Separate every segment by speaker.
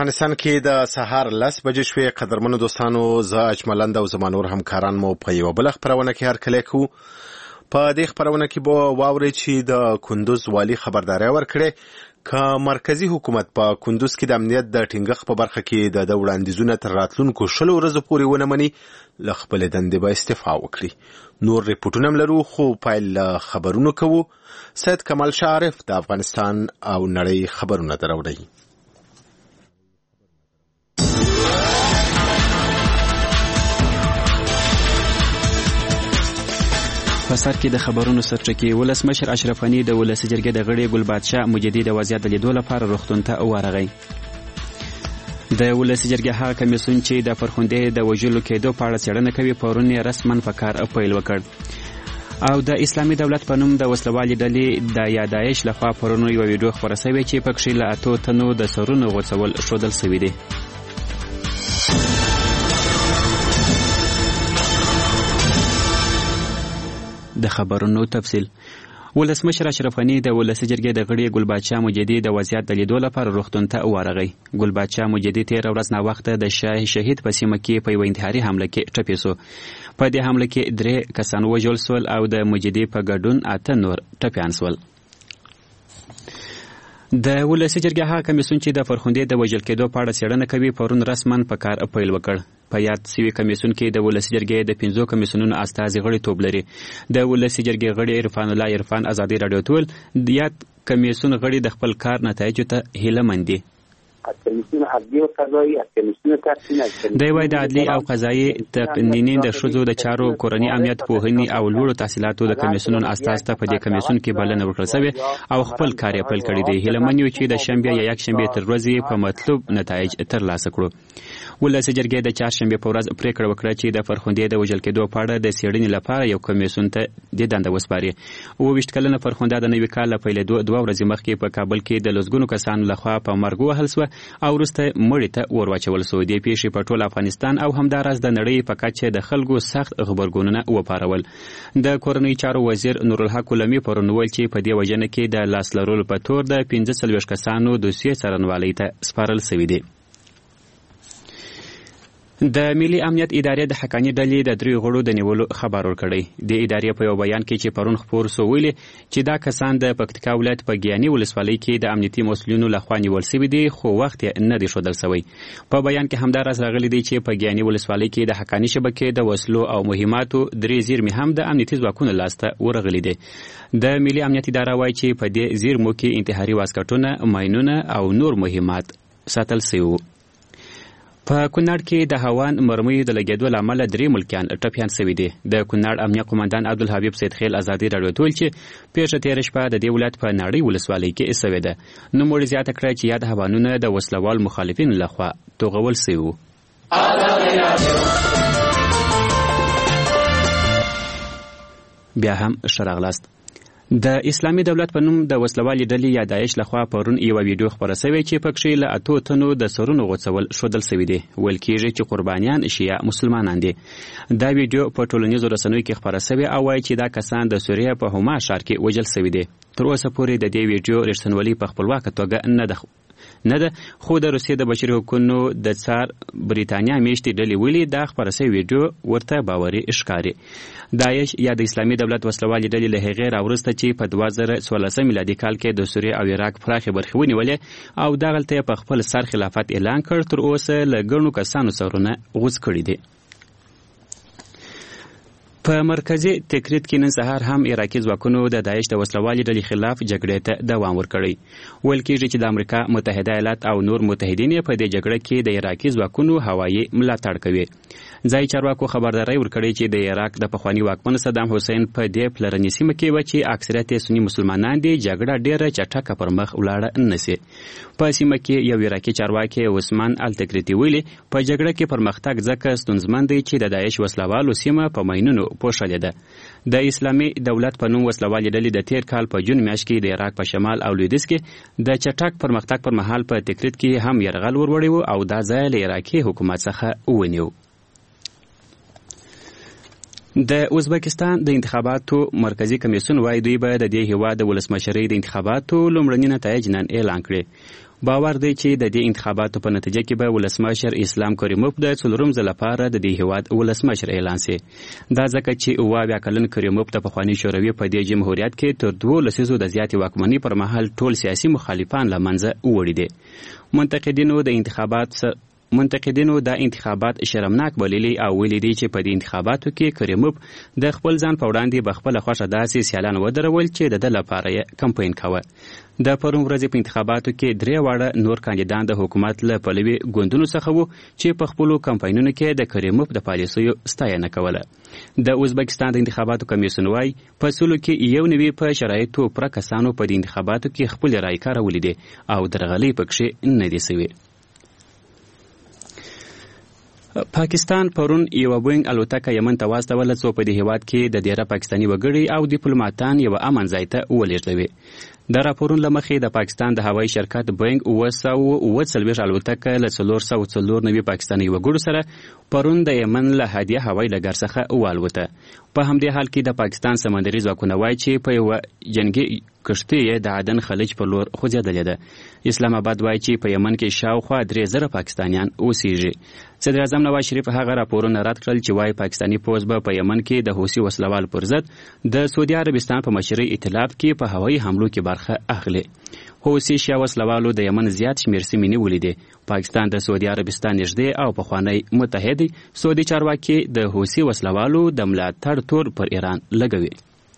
Speaker 1: افغانستان کې د سهار 10 بجې شوې. قدرمنو دوستانو، زه اجملند او زما نور همکاران مو په یو بل خبرونه کې هرکلی کوو. په دې خبرونه کې به واورئ چې د کندوز والي خبرداري ورکړې که مرکزی حکومت په کندوز کې د امنیت د ټینګښت په برخه کې د وړاندیزونه تر راتلونکو 20 ورځو پورې ونه مني، له خپل دندې به استعفا وکړي. نور ریپورټونه هم لرو، خو پیل خبرونه کوو. سید کمال شعرف د افغانستان او نړۍ خبرونه دروړي.
Speaker 2: په سر کې د خبرونو سرچکي. ولسمشر اشرف غني د ولسي جرګې د غړي ګل بادشاه مجدي د وضعیت د لیدو لپاره روغتون ته ورغی. د ولسي جرګې هغه کمیسیون چې د فرخندې د وژلو کېدو په اړه څېړنه کوي پرون یې رسما په کار پیل وکړ. او د اسلامي دولت په نوم د وسلوالې ډلې د یادایش لخوا پرون یو ویډیو خپره شوې چې پکې له 8 تنو د سرونو غوڅول ښودل شوی دی. د خبرونو تفصیل. ولسمشر اشرف غني د ولسي جرګې د غړي ګل بادشاه مجدي د وضعیت د لیدو لپاره روغتون ته ورغی. ګل بادشاه مجدي 13 ورځ نه وخت د شهید په سیمه کې په یو انتحاري حمله کې ټپي شو. په دې حمله کې 3 کسان وژل شول او د مجدي په ګډون 8 نور ټپيان شول. د ولسي جرګې هغه کمیسیون چې د فرخندې د وژل کېدو په اړه څېړنه کوي پرون رسما په کار پیل وکړ. په یاد سوي کمیسیون کې د ولسي جرګې د 15 کمیسیونونو استازي غړي توب لري. د ولسي جرګې غړي عرفان الله عرفان ازادي رادیو ټول د یاد کمیسیون غړي د خپل کار نتایجو ته هیله مند دي. د وای د عدلي او قضایي تقنیني د ښځو د چارو کورني امنیت پوهنې او لوړو تحصیلاتو د کمیسیونونو استاز ته په دې کمیسیون کې بلنه ورکړل شوې او خپل کار یې پیل کړی دی. هیله مند یو چې د شنبه یا یکشنبه تر ورځې په مطلوب نتایج ترلاسه کړو. ولسي جرګې د چهارشنبه په ورځ پریکړه وکړه چې د فرخندې د وژل کېدو په اړه د څېړنې لپاره یو کمیسیون ته د دنده وسپاري. 22 کلنه فرخنده د نوي کال په پیلېدو 2 ورځې مخکې په کابل کې د لسګونو کسانو لخوا په مرګ وهل شوه او وروسته مړي ته ورواچول شو. دې پیښې په ټول افغانستان او همداراز د نړۍ په کچه د خلکو سخت غبرګونونه وپارول. د کورنۍ چارو وزیر نورالحق کلمي پرون ویل چې په دې وجنه کې د لاس لرلو په تور د 45 کسانو دوسیې څارنوالۍ ته سپارل شوی دی. د ملي امنیت ادارې د حقاني ډلې د 3 غړو د نیولو خبر ورکړی. د ادارې په یو بیان کې چې پرون خپور سو ویلي چې دا کسان د پکتیکا ولایت په ګیاني ولسوالۍ کې د امنیتي مسؤلینو لخوا نیول شوي دي، خو وخت یې نه دی ښودل شوی. په بیان کې همداراز راغلی دی چې په ګیاني ولسوالۍ کې د حقاني شبکې د وسلو او مهماتو 3 زیرمې هم د امنیتي ځواکونو لاسته ورغلي دي. د ملي امنیت اداره وایي چې په دې زیرمو کې انتحاري واسکټونه، ماینونه او نور مهمات ساتل شوي. په کونړ کې د هوان مرمیو د لګېدو له امله 3 ملکیان ټپیان شوي دي. د کونړ امنیه قومندان عبدالحبیب سید خیل ازادي رادیو ټول چې پیښه تېره شپه د دې ولایت په نړۍ ولسوالۍ کې شوې ده. نوموړي زیاته کړه چې یاد هوانونه د وسلوال مخالفینو لخوا توغول شوي وو. بیا هم ښه راغلاست. د اسلامي دولت په نوم د وسلوالې ډلې یا داعش لخوا پرون یو ویډیو خپره شوې چې پکې له 8 تنو د سرونو غوڅول ښودل شوی دی. ویل کېږي چې قربانیان شیعه مسلمانان دي. دا ویډیو په ټولنیزو رسنیو کې خپره شوې او وایي چې دا کسان د سوریه په هما ښار کې وژل شوي دي. تر اوسه پورې د دې ویډیو رښتینولي په خپلواکه توګه نه ده، خو د روسیې د بشري حقوقو د څار بریتانیا میشتې ډلې ویلي دا خپره شوې ویډیو ورته باوري ښکاري. داعش یا د اسلامي دولت وسلوالې ډلې له هغې راوروسته چې په 2014 میلادي کال کې د سوریې او عراق پراخې برخې ونیولې او دغلته یې په خپل سر خلافت اعلان کړ. تر اوسه له ګڼو کسانو سرونه غوڅ کړي دي. په مرکزي تکریت کې نن سهار هم عراقي ځواکونو د داعش د وسلوالې ډلې خلاف جګړې ته دوام ورکړی. ویل کېږي چې د امریکا متحده ایالات او نور متحدین په دې جګړه کې د عراقي ځواکونو هوایي ملاتړ کوي. ځایي چارواکو خبرداری ورکړی چې د عراق د پخواني واکمن صدام حسین په دې پلرني سیمه کې و چې اکثریت سني مسلمانان دي جګړه ډیره چټکه پر مخ ولاړه نشي. په سیمه کې یو عراقي چارواکي عثمان التکریتی ویلي په جګړه کې پرمختګ ځکه ستونزمن دی چې د داعش وسلوالو سیمه په ماینونو پوښلې ده. د اسلامي دولت په نوم وسلوالې ډلې د تیر کال په جون میاشت کې د عراق په شمال او لویدیځ کې د چټک پرمختګ پر مهال په تکریت کې هم یرغل وروړی و او دا ځای له عراقي حکومت څخه ونیو. د ازبکستان د انتخاباتو مرکزی کمیسیون وایي دوی به د دې هیواد د ولسمشرۍ د انتخاباتو لومړني نتایج نن اعلان کړي. باور دی چې د دې انتخاباتو په نتیجه کې به ولسمشر اسلام کریموف د څلورم ځل لپاره د دې هیواد ولسمشر اعلان شي. دا ځکه چې 28 کلن کریموف د پخواني شوروي په دې جمهوریت کې تر 2 لسیزو د زیاتې واکمنۍ پر مهال ټول سیاسي مخالفان له منځه وړي دي. منتقدینو دا انتخابات شرمناک بللي او ویلي دي چې په دې انتخاباتو کې کریموف د خپل ځان په وړاندې بخپله خوښه داسې سیالان ودرول چې د ده لپاره یې کمپاین کاوه. د پرون ورځې په انتخاباتو کې 3 واړه نور کاندیدان د حکومت له پلوي ګوندونو څخه وو چې په خپلو کمپاینونو کې د کریموف د پالیسیو ستاینه کوله. د ازبکستان د انتخاباتو کمیسیون وايي په سلو کې یو نوي په شرایطو پوره کسانو په دې انتخاباتو کې خپل رای کارولې دي او درغلۍ پکښې نه دي سوي. پاکستان پرون یو بوینګ الوتکه یمن ته واستوله څو په دې هیواد کې د ډیره پاکستاني وګړي او ډیپلوماټان یو امن ځای ته ولېږدوي. د راپورونو له مخې د پاکستان د هوایي شرکت بوینګ 940 الوتکه له 494 پاکستاني وګړو سره پرون د یمن له هدیه هوایي ډګر څخه والوته. په همدې حال کې د پاکستان سمندري ځواکونه وایي چې په یوه جنګي کښتۍ یې د عدن خلیج پر لور خوځېدلې ده. اسلام آباد وایي چې په یمن کې شاوخوا 3000 پاکستانیان اوسېږي. صدر اعظم نواز شریف هغه راپورونه رد کړل چې وایي پاکستاني پوځ به په یمن کې د حوثي وسلوال پر ضد د سعودي عربستان په مشرۍ ائتلاف کې په هوایي حملو کې برخه اخلي. حوثي شیا وسلوالو د یمن زیات شمېر سیمې نیولې دي. پاکستان د سعودي عربستان نږدې او پخوانی متحد سعودي چارواکي د حوثي وسلوالو د ملاتړ تور پر ایران لګوي.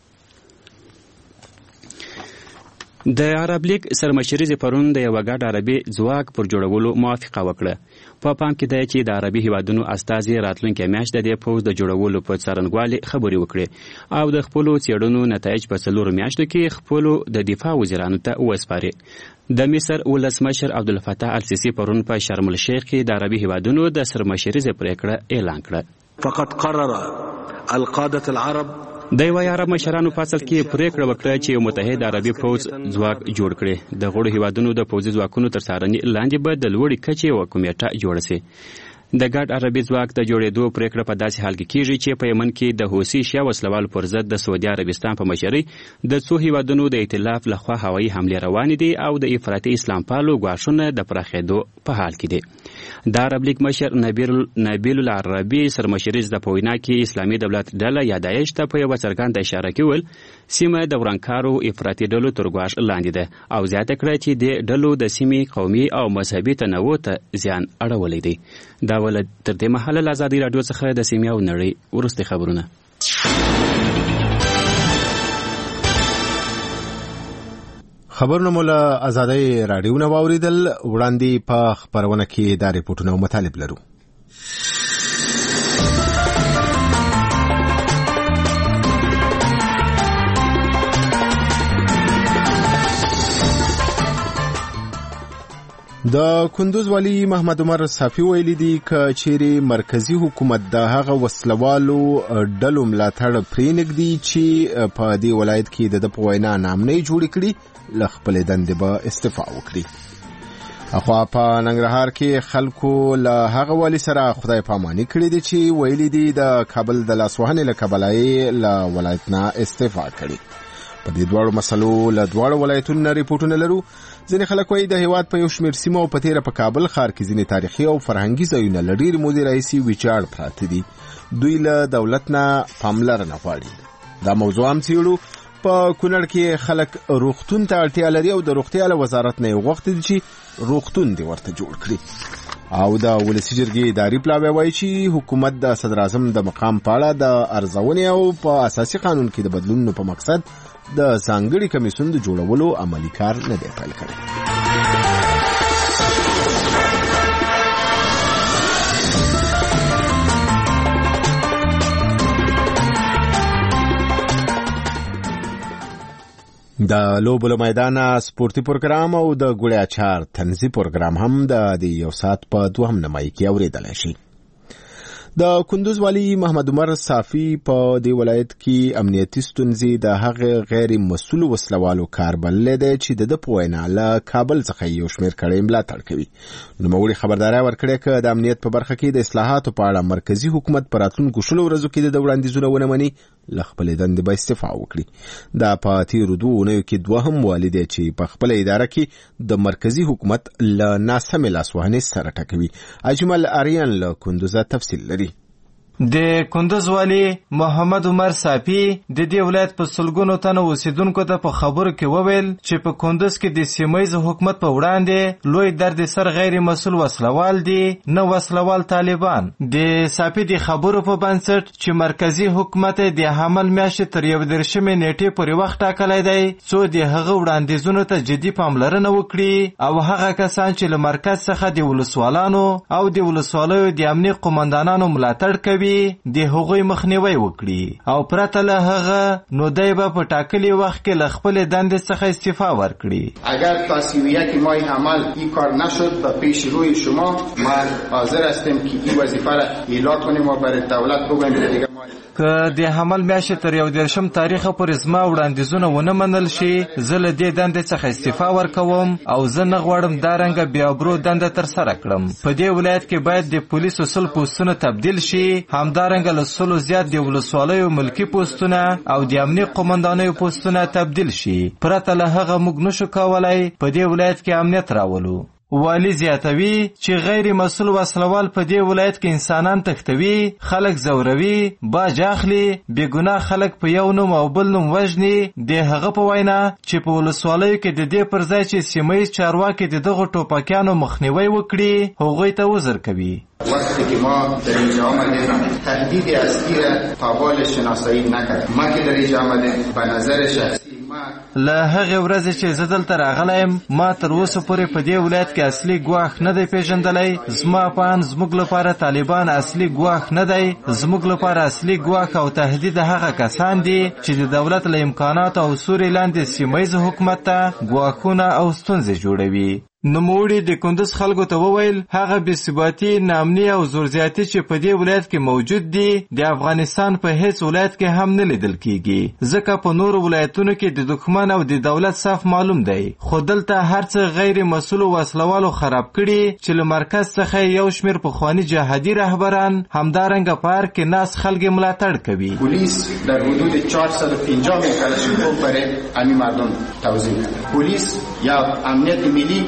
Speaker 2: د عرب لیگ سرمشریزې پرون د یوه ګډ عربي ځواک پر جوړولو موافقه وکړه. په پام کې دی چې د عربي هیوادونو استازي راتلونکې میاشت د دې پوځ د جوړولو په څرنګوالي خبرې وکړي او د خپلو څېړنو نتایج په 4 میاشتو کې خپلو د دفاع وزیرانو ته وسپاري. د مصر ولسمشر عبدالفتاح السیسي پرون په شرم الشیخ کې د عربي هیوادونو د سرمشریزې پریکړه اعلان کړه.
Speaker 3: فقط قرر القادة العرب
Speaker 2: د یوه عرب مشرانو په اصل کې پریکړه وکړه چې یو متحد عربي پوځ ځواک جوړ کړي. د غړو هیوادونو د پوځي ځواکونو تر څارنې لاندې به د لوړې کچې یوه کمیټه جوړه سي. د ګډ عربي ځواک د جوړېدو پریکړه په داسې حال کې کیږي چې په یمن کې د حوثي شیا وسلوالو پر ضد د سعودي عربستان په مشرۍ د څو هیوادونو د ائتلاف لخوا هوایي حملې روانې دي او د افراطي اسلام پالو ګواښونه د پراخېدو په حال کې دي. د عرب لیگ مشر نبیل العربي سرمشریز د په وینا کې اسلامي دولت ډله یا داعش ته په یوه څرګنده اشاره کې ویل سیمه د ورانکارو افراطي ډلو تر ګواښ لاندې ده او زیاته کړه چې د ډلو د سیمې قومي او مذهبي تنوع ته زیان اړولی دی. دا ول تر دې مهاله له ازادي راډیو څخه د سیمې او نړۍ وروستي خبرونه.
Speaker 1: خبرونه مو له ازادي راډیو نه واوریدل. وړاندې په خبرونه کې دا ریپورتونه او مطالب لرو. د کندوز والی محمد عمر صافی ویلي دي چې چیرې مرکزی حکومت د هغه وسلوالو ډلو ملاتړ پرېنږدي چې په دې ولایت کې د په وینا نامنۍ جوړې کړي له خپلې دندې به استعفا وکړي. اخوا په ننګرهار کې خلکو له هغه والي سره خدای پاماني کړې دي چې ویلي دي د کابل د لاسوهنې له کبله یې له ولایت نه استعفا کړي. په دې دواړو مسلو له دواړو ولایتونو ریپورټونه لرو. ځینې خلک وایي د هیواد په یو شمېر سیمو او په تېره په کابل ښار کې ځینې تاریخي او فرهنګي ځایونه له ډېرې مودې راهیسې ویجاړ پراته دي. دوی له دولت نه پاملرنه غواړي. دا موضوع هم څېړو. په کونړ کې خلک روغتون ته اړتیا لري او د روغتیا له وزارت نه یې وغوښتي دي چې روغتون دې ورته جوړ کړي. او د ولسي جرګې اداري پلاوی وایي چې حکومت د صدر اعظم د مقام په اړه د ارزونې او په اساسي قانون کې د بدلونونو په مقصد د ځانګړي کمیسیون د جوړولو عملي کار نه دی پیل کړی. د لوبو میدان سپورتي پروګرام او د ګوړې اچار تنزي پروګرام هم د یو ساعت په 2 نیمایي کې اوریدل شي. د کندوز والی محمد عمر صافی په دې ولایت کې امنیتي ستونزې د هغه غیر مسؤل وسلوالو کار بللی دی چې د په وینا له کابل څخه یو شمېر کړۍ ملاتړ کوي. نوموړي خبرداری ورکړې چې د امنیت په برخه کې د اصلاحاتو په اړه مرکزی حکومت په راتلونکو شلو ورځو کې د وړاندیزونه ونه مني له خپلې دندې به استعفا وکړي. دا په تېرو 2 اونیو کې دوهم والی دی چې په خپله اداره کې د مرکزی حکومت له ناسمې لاسوهنې سره ټکوي. اجمل آریان له کندوزه تفصیل لري.
Speaker 4: د کندوز والی محمد عمر صافی د دې ولایت په سلګونو تنو اوسیدونکو ته په خبرو کې وویل چې په کندوز کې د سیمایي حکومت په وړاندې لوی درد سر غیر مسؤل وسلوال دي نه وسلوال طالبان. د صافی د خبرو په بنسټ چې مرکزی حکومت د حمل میاشتې تر 11 نیټې پورې وخت ټاکلی دی څو د هغه وړاندیزونو ته جدي پاملرنه وکړي او هغه کسان چې له مرکز څخه د ولسوالانو او د ولسوالیو د امنیت قومندانانو ملاتړ کوي د هغوی مخنیوي وکړي او پرته له هغه نو دی به په ټاکلي وخت کې له خپلې دندې څخه استعفا ورکړي.
Speaker 5: اگر تا 31 ماه عمل این کار نشد و پیش روی شما ما حاضر هستیم که این وظیفه را اعلام کنیم و برای دولت بگوییم که دیگه
Speaker 4: که د حمل میاشتې تر 11 تاریخه پورې زما وړاندیزونه ونه منل شي زه له دې دندې څخه استعفا ورکوم او زه نه غواړم دا رنګه بې ابرو دنده ترسره کړم. په دې ولایت کې باید د پولیسو 100 پوستونه تبدیل شي، همدارنګه له 100 زیات د ولسوالیو ملکي پوستونه او د امنیت قومندانیو پوستونه تبدیل شي. پرته له هغه موږ نشو کولی په دې ولایت کې امنیت راولو. والی زیاتوي چې غیر مسؤل وسلوال په دې ولایت کې انسانان تختوي، خلک زوروي، باج اخلي، بې ګناه خلک په یو نوم او بل نوم وژني. د هغه په وینا چې په ولسوالیو کې د دې پر ځای چې سیمه‌ییز چارواکي د دغو ټوپکیانو مخنیوی وکړي هغوی ته عذر کوي.
Speaker 5: وقتی که ما در اینجا آمدیم تهدید اصلی را قابل شناسایی نکرد. ما که در اینجا آمدیم به نظر شخصی
Speaker 4: له هغې ورځې چې زه دلته راغلی یم ما تر اوسه پورې په دې ولایت کې اصلي ګواښ نه دی پیژندلی. زما په اند زموږ لپاره طالبان اصلي ګواښ نه دی. زموږ لپاره اصلي ګواښ او تهدید هغه کسان دي چې د دولت له امکاناتو او سوري لاندې سیمهییز حکومت ته ګواښونه او ستونزې جوړوي. نوموړي د کندوز خلکو ته وویل هغه بېثباتي، ناامني او زورزیاتي چې په دې ولایت کې موجود دي د افغانستان په هیڅ ولایت کې هم نه لیدل کیږي، ځکه په نورو ولایتونو کې د دښمن او د دولت صف معلوم دی. خو دلته هر څه غیر مسؤلو وسلوالو خراب کړي چې له مرکز څخه یو شمېر پخواني جهادي رهبران همدارنګه په هر کې ناس خلک ملاتړ کوي.
Speaker 5: پلیس در حدود 450 کلاشینکوف برای همین مردم توزیع کرد. پلیس یا امنیت ملی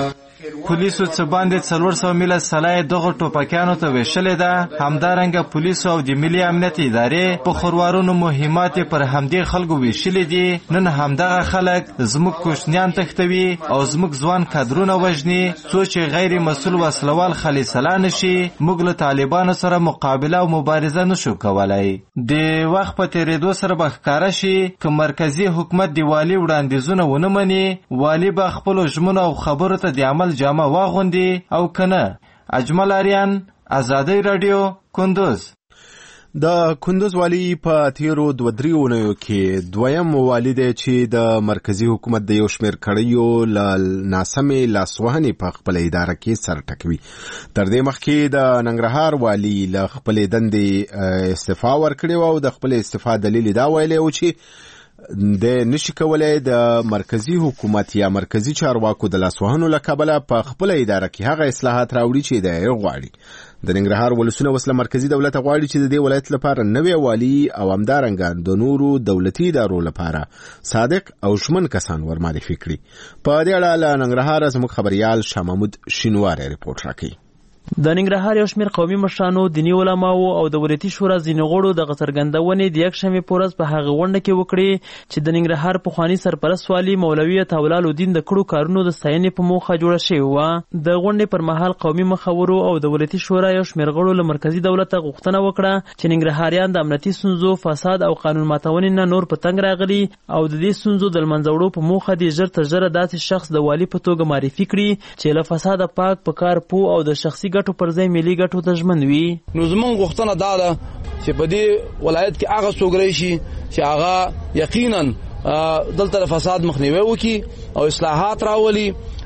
Speaker 4: پولیسو څه باندې 400 میله سلای دغه ټوپکیانو ته ویشلې ده. همدارنګه پولیسو او د ملي امنیت ادارې په خوروارونو مهمات پر همدې خلکو ویشلې دي. نن همدغه خلک زموږ کوچنیان تختوي او زموږ ځوان کادرونه وژني څو چې غیر مسؤل وسلوال خلیصلا نشي. موږ له طالبانو سره مقابله او مبارزه نشو کولای. د وخت په تېرېدو سره به ښکاره شي که مرکزي حکومت د والي وړاندیزونه ونه مني والي به خپلو ژمنو او خبرو ته د عمل جامه واغوندي او کنه. اجمل آریان، آزادی رادیو، کندوز.
Speaker 1: د کندوز والی په تیرو 2-3 اونیو کې دویم والی دی چې د مرکزی حکومت د یو شمېر کړیو له ناسمې لاسوهنې په خپله اداره کې سر ټکوي. تر دې مخکې د ننګرهار والی له خپلې دندې استعفا ورکړې وه او د خپلې استعفا دلیل دا ویلی و چې د نشي کولای د مرکزی حکومت یا مرکزی چارواکو د لاسوهنو له کبله په خپله اداره کې هغه اصلاحات راوړي چې دی غواړي. د ننګرهار ولسونه وسله مرکزی دولت غواړي چې د دې ولایت لپاره نوی والی او همدارنګه د نورو دولتي ادارو لپاره صادق او ژمن کسان ورمعرفي کړي. په دې اړه له ننګرهاره زموږ خبریال شاه محمود شینواری رپورټ راکوي.
Speaker 6: د ننګرهار یو شمېر قومي مشرانو، دیني علماو او د ولایتي شورا ځینې غړو دغه څرګندونې د یکشنبې په ورځ په هغه غونډه کې وکړې چې د ننګرهار پخواني سرپرست والي مولوي عطاالله الدین د کړو کارونو د ستاینې په موخه جوړه شوې وه. د غونډې پر مهال قومي مخورو او د ولایتي شورا یو شمېر غړو له مرکزي دولت غوښتنه وکړه چې ننګرهاریان د امنیتي ستونزو، فساد او قانون ماتونې نه نور په تنګ راغلي او د دې ستونزو د لمنځه وړو په موخه دې ژر تر ژره داسې شخص د والي په توګه معرفي کړي چې له فساده پاک، په کار پوه او د شخصي ګټو پر ځای ملي ګټو ته ژمن وي.
Speaker 7: نو زموږ غوښتنه دا ده چې په دې ولایت کې هغه څوک راشي چې هغه یقینا دلته د فساد مخنیوی وکړي او اصلاحات راولي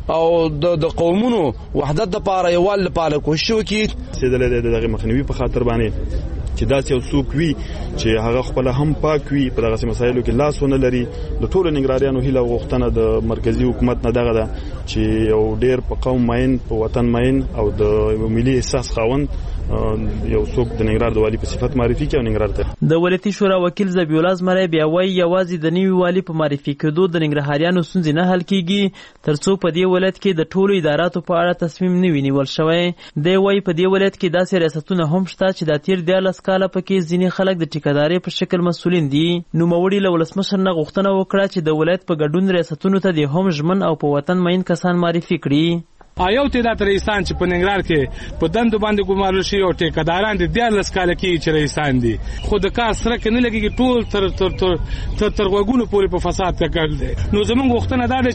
Speaker 7: او د قومونو وحدت لپاره یووالي لپاره کوشش وکړي
Speaker 8: چې دغه مخنیوي په خاطر باندې چې داسې یو څوک وي چې هغه خپل هم پاک وي په دغه مسایلو کې لاس ونه لري. د ټولو ننګرهاریانو هیله غوښتنه د مرکزی حکومت نه دغه ده چې یو ډیر په قوم ماین په وطن ماین او د ملي احساس خاوند یو څوک د ننګرهار د والي په صفت معرفي کړي او ننګرهار ته
Speaker 6: د ولایتي شورا وکیل ذبیح الله زمری بیا وایي یوازې د نوي والي په معرفي کېدو د ننګرهاریانو ستونزې نه حل کیږي ترڅو په دې ولایت کې د ټولو اداراتو په اړه تصمیم نه وي نیول شوی. دی وایي په دې ولایت کې داسې ریاستونه هم شته چې د تیر 14 کاله پکې ځینې خلک د ټیکهدارۍ په شکل مسؤلین دي. نوموړي له ولسمشر نه غوښتنه وکړه چې د ولایت په ګډون ریاستونو ته د هم ژمن او په وطن مین کسان معرفي کړي.
Speaker 9: یو تعداد رئیسان چې په ننګرهار کې په دندو باندې ګمارل شي او ټیکهداران د 14 کاله کې چې رئیسان دي خو د کار سره کې نه لګي ټول تر غوږونو پورې په فساد کې دي. نو زموږ غوښتنه دا ده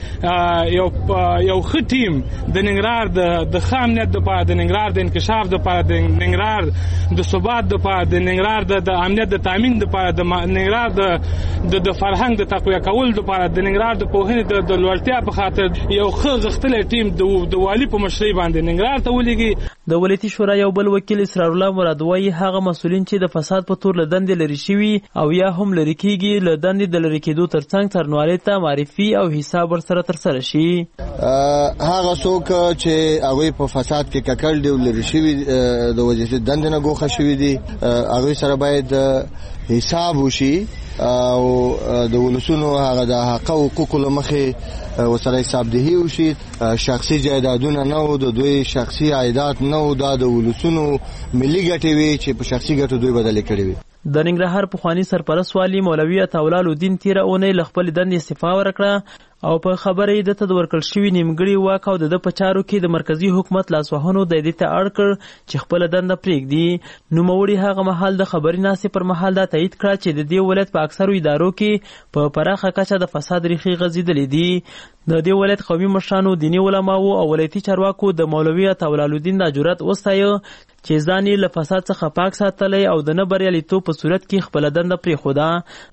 Speaker 9: چې یو ښه ټیم د ننګرهار د ښه امنیت لپاره د ننګرهار د انکشاف لپاره د ننګرهار د ثبات لپاره د ننګرهار د امنیت د تامین لپاره د ننګرهار د فرهنګ د تقویه کول لپاره د ننګرهار د پوهنې د لوړتیا په خاطر یو ښه غښتلی ټیم د والي په مشرۍ باندې ننګرهار ته ولېږي.
Speaker 6: د ولایتي شورا یو بل وکیل اسرار الله مراد وایي هغه مسؤلین چې د فساد په تور له دندې لرې شوي او یا هم لرې کېږي له دندې د لرې کېدو ترڅنګ څارنوالۍ ته معرفي او حساب ورسره ترسره شي.
Speaker 10: هغه څوک چې هغوی په فساد کې ککړ دي او لرې شوي د وظیفې دندې نه ګوښه شوي دي هغوی سره باید حساب وشي او د ولسونو هغه د حق او حقوقو له مخې ورسره حسابدهي وشي. شخصي جایدادونه نه وو د دوی شخصي عایدات نه وو دا د ولسونو ملي ګټې وي چې په شخصي ګټو دوی بدلې کړې وي.
Speaker 6: د ننګرهار پخواني سرپرست والي مولوي عطاالله الدین تیره اونۍ له خپلې دندې استعفا ورکړه او په خبره یې دته د ورکړل شوي نیمګړي واک او د په چارو کې د مرکزي حکومت لاسوهنو د دې ته اړ کړ چې خپله دنده پرېږدي. نوموړي هغه مهال د خبري ناستې پر مهال دا تایید کړه چې د دې ولایت په اکثرو ادارو کې په پراخه کچه د فساد ریښې غځېدلې دي. د دې ولایت قومي مشرانو دیني علماو او ولایتي چارواکو د مولوي عطاالله الدین دا جرأت وستایه چې ځان یې له فساد څخه پاک ساتلی او د نه بریالیتوب په صورت کې خپله دنده پرېښوده.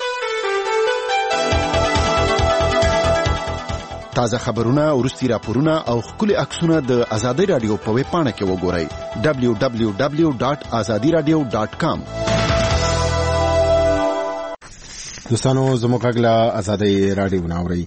Speaker 11: تازه خبرونه وروستي راپورونه او ښکلي عکسونه د ازادي رادیو په ویب پاڼه کې وګورئ www.azadiradio.com.
Speaker 1: دوستانو زموږ غږ له ازادي رادیو ناوري.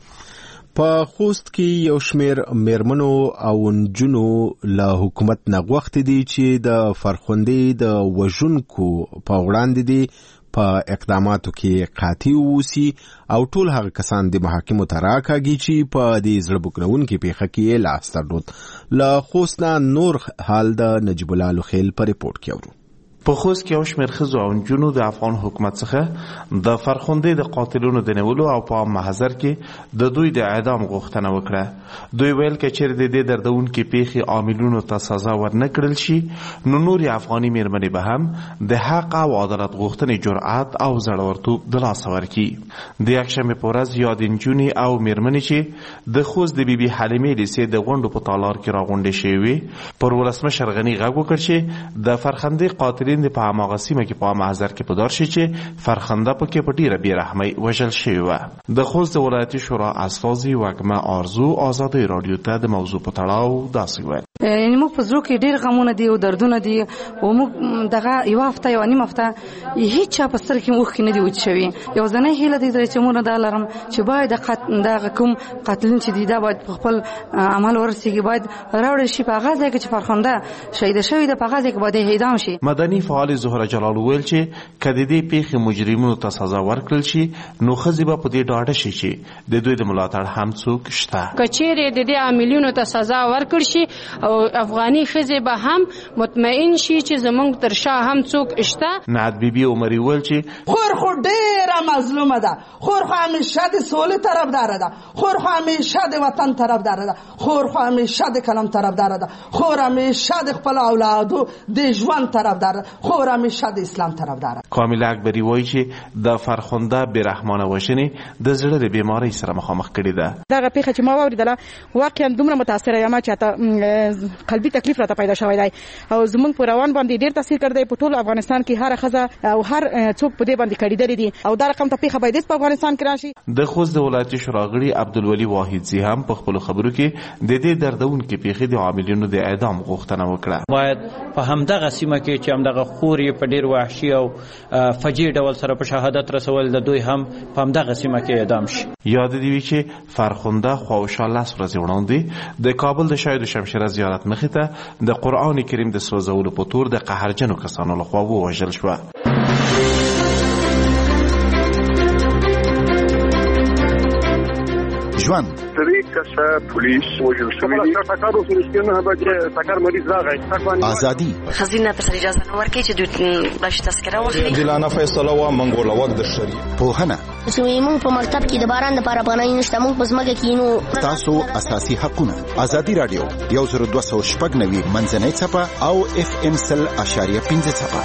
Speaker 1: په خوست کې یو شمیر میرمنو او نجونو له حکومت نه غوښتي دي چې د فرخندې د وژونکو په وړاندې دي په اقداماتو کې قاطع اوسي او ټول هغه کسان د محاکمو ته راکاږي چې په دې زړه بوږنونکې پیښه کې لاس درلود. له خوست نه نور حال د نجیب الله لوخیل په ریپورټ کې اورو.
Speaker 12: په خوست کې یو شمېر ښځو او نجونو د افغان حکومت څخه د فرخندې د قاتلونو د نیولو او په محضر کې د دوی د اعدام غوښتنه وکړه. دوی ویل که چیرې د دې دردونکې پیښې عاملونو ته سزا ورنه کړل شي نو نورې افغاني میرمنې به هم د حق او عدالت غوښتنې جرأت او زړورتوب د لاسه ورکړي. د یکشنبې په ورځ یادې نجونې او میرمنې چې د خوست د بیبي حلیمې لیسې د غونډو په تالار کې راغونډې شوې وې پر ولسمشر غني غږ وکړ چې د فرخندې قاتلین په هماغه سیمه کې په محضر کې پدار شي چې فرخنده پکې په ډیره بې رحمۍ وژل شوې وه. د خوست د ولایتي شورا استازي وږمه آرزو ازادي راډیو ته د موضوع په تړاو داسې ویل.
Speaker 13: یعنی موږ په زړه کې ډېر غمونه دي او دردونه دي او موږ دغه یوه هفته یوه نیم هفته هیڅ چا په سترګې کې اوښکې نه دي وچ شوي. یوازینۍ هیله دې چې موږ دا لرم چې باید دغه کوم قاتلین چې دي دا باید په خپل عمل ورسېږي باید راوړل شي په هغه ځای کې چې فرخنده شهیده شوې ده په هغه ځای کې باید اعدام شي.
Speaker 12: مدني فعال زهره جلال ویل چې که د دې پیښې مجرمینو ته سزا ورکړل شي نو ښځې به په دې ډاډه شي چې د دوی د ملاتړ هم څوک شته.
Speaker 14: که چیرې د دې عاملینو ته سزا ورکړل شي او افغاني ښځې به هم مطمئن شي چې زمونږ تر شا هم څوک شته.
Speaker 12: نعت بیبي عمري ویل چې
Speaker 15: خور خو ډېره مظلومه ده، خور خو همیشه د سولې طرفداره ده، خور خو همیشه د وطن طرفداره ده، خور خو همیشه د قلم طرفداره ده، خور همیشه د خپل اولادو د ژوند طرفداره، خور همیشه د اسلام طرفداره.
Speaker 12: کامل اکبري وایي چې د فرخنده بېرحمانه وژنې د زړه د بیمارۍ سره مخامخ کړې ده.
Speaker 16: دغه پیښه چې ما واورېدله واقعا دومره متاثره یم چې قلبي تکلیف راته پیدا شوی دی او زمونږ په روان باندې ډیر تاثیر کړی په ټول افغانستان کې هر ښځه او هر څوک په دې باندې کړیدلې دي او دا رقم ته پیښه باید په افغانستان کې راشي.
Speaker 12: د خوست د ولایتي شورا غړي عبدالولي واحدزي هم په خپل خبرو کې د دې دردونکې پیښې د عاملینو د اعدام غوښتنه وکړه.
Speaker 17: باید په همدغه سیمه کې چې همدغه خوري په ډیر وحشي او فجیع ډول سره په شهادت رسول د دوی هم په همدغه سیمه کې اعدام شي.
Speaker 12: یاد دی چې فرخنده خواوشا 10 ورځې وړاندې د کابل د شهید شمشیره زیارت مخې ته د قرآن کریم د سوځولو په تور د قهرجنو کسانو لخوا ووژل شوه.
Speaker 11: ژوند
Speaker 18: پولیس وژل شوی دی
Speaker 11: ازادي
Speaker 19: خزینه پر اجازه نه ورکړي چې دوی باندې تذکره واخلي.
Speaker 18: عادلانه فیصله وا منګول وخت د شری
Speaker 11: پوهنه
Speaker 20: چې موږ په مکتب کې د باران لپاره پناه نشته موږ په ځمکه کې نو
Speaker 11: تاسو اساسي حقونه. ازادي رادیو 10290 منځنۍ صفه او FM 100.5 صفه.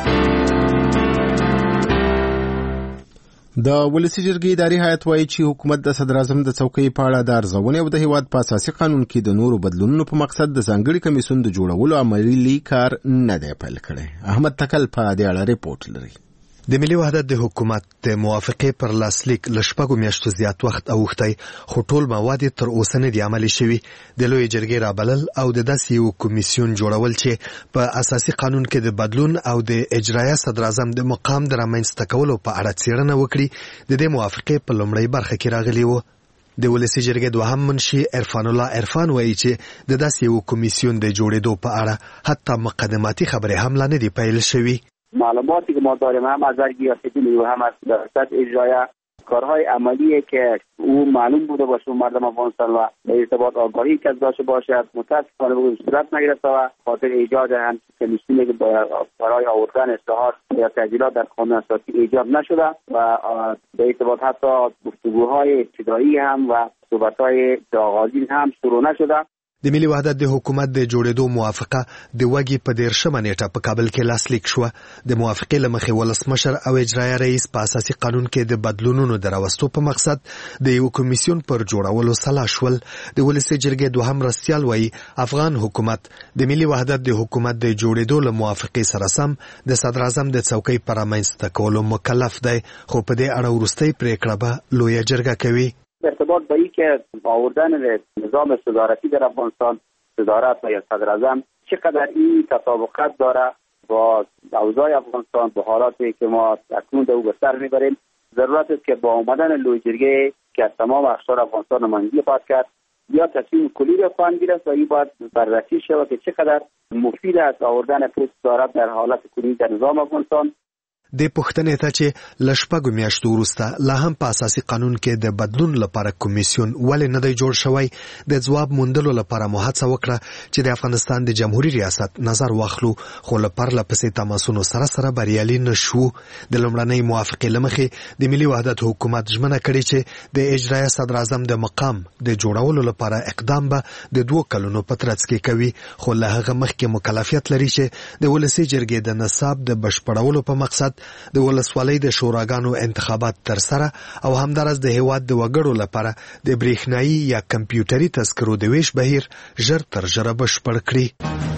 Speaker 1: د ولسی جرګې اداري هیئت وایي چې حکومت د صدر اعظم د څوکۍ په اړه د ارزونې او د هیواد په اساسي قانون کې د نورو بدلونونو په مقصد د ځانګړي کمیسیون د جوړولو عملي کار نه دی پیل کړی. احمد تکل په دې اړه ریپورت لري.
Speaker 21: د ملي وحدت د حکومت د موافقې پر لاسلیک ل 6 میاشتو زیات وخت اوښتی خو ټول مواد تر اوسه نه دي عملي شوي. د لوی جرګې رابلل او د داسې یو کمیسیون جوړول چې په اساسي قانون کې د بدلون او د اجرایه صدر اعظم د مقام د رامنځته کولو په اړه څېړنه وکړي د دې موافقې په لومړۍ برخه کې راغلي وو. د ولسی جرګې دوهم منشي عرفان الله عرفان وایي چې د داسې یو کمیسیون د جوړېدو په اړه حتی مقدماتي خبرې هم لا نه دي پیل شوي.
Speaker 22: معلوماتی که ما داریم هم از ارگیاستی و هم از درصد اجرای کارهای عملیه که او معلوم بوده باشه مردم افغانستان و به ارتباط آگاهی که داشته باشد متاسفانه به صورت نگرفته و خاطر ایجاد هم کمیسیونی که برای آوردن اصلاحات یا تعدیلات در قانون اساسی ایجاد نشده و به ارتباط حتی گفتگوهای ابتدایی هم و صحبت‌های آغازین هم شروع نشده.
Speaker 21: د ملي وحدت د حکومت د جوړېدو موافقه د وګي په 13 نیټه په کابل کې لاسلیک شو. د موافقې لمخې ولسمشر او اجرایه رئیس په اساسي قانون کې د بدلونونو د راوستو په مقصد د یو کمیسیون پر جوړولو سلا شول. د ولسی جرګې دوهم رئیس وایي افغان حکومت د ملي وحدت د حکومت د جوړېدو له موافقې سره سم د صدر اعظم د څوکۍ پر رامنځته کولو مکلف دی خو په دې اړه وروستۍ پریکړه به لویه جرګه کوي.
Speaker 22: ارتباط به این که آوردن نظام صدارتی در افغانستان صدارت و یا صدر اعظم چقدر این تطابقت داره با اوضاع افغانستان با حالاتی که ما اکنون در او به سر میبریم ضرورت است که با آمدن لوی جرگه که از تمام اقشار افغانستان نمایندگی خواهد کرد یا تصمیم کلی را خواهند گرفت و این باید بررسی شود که چقدر مفید است آوردن پست صدارت در حالت کنونی در نظام افغانستان.
Speaker 21: د پښتنې ته چې ل 6 میاشتو وروسته لا هم په اساسي قانون کې د بدلون لپاره کمیسیون ولې نه دی جوړ شوی د ځواب موندلو لپاره مو هڅه وکړه چې د افغانستان د جمهوریت ریاست نظر واخلو خو له پرله پسې تماسونو سره بریالي نشو. د لومړنۍ موافقې لمخې د ملي وحدت حکومت ژمنه کړې چې د اجرایه صدر اعظم د مقام د جوړولو لپاره اقدام به د 2 کلونو په ترڅ کې کوي خو له هغه مخکې مکلفیت لري چې د ولسی جرګې د نصاب د بشپړولو په مقصد د ولسوالۍ د شوراګانو انتخابات تر سره او همدارس د هیواد د وګړو لپاره د بریښنایی یا کمپیوټري تذکرو د ویش بهیر ژر تر ژره بشپړ کړي.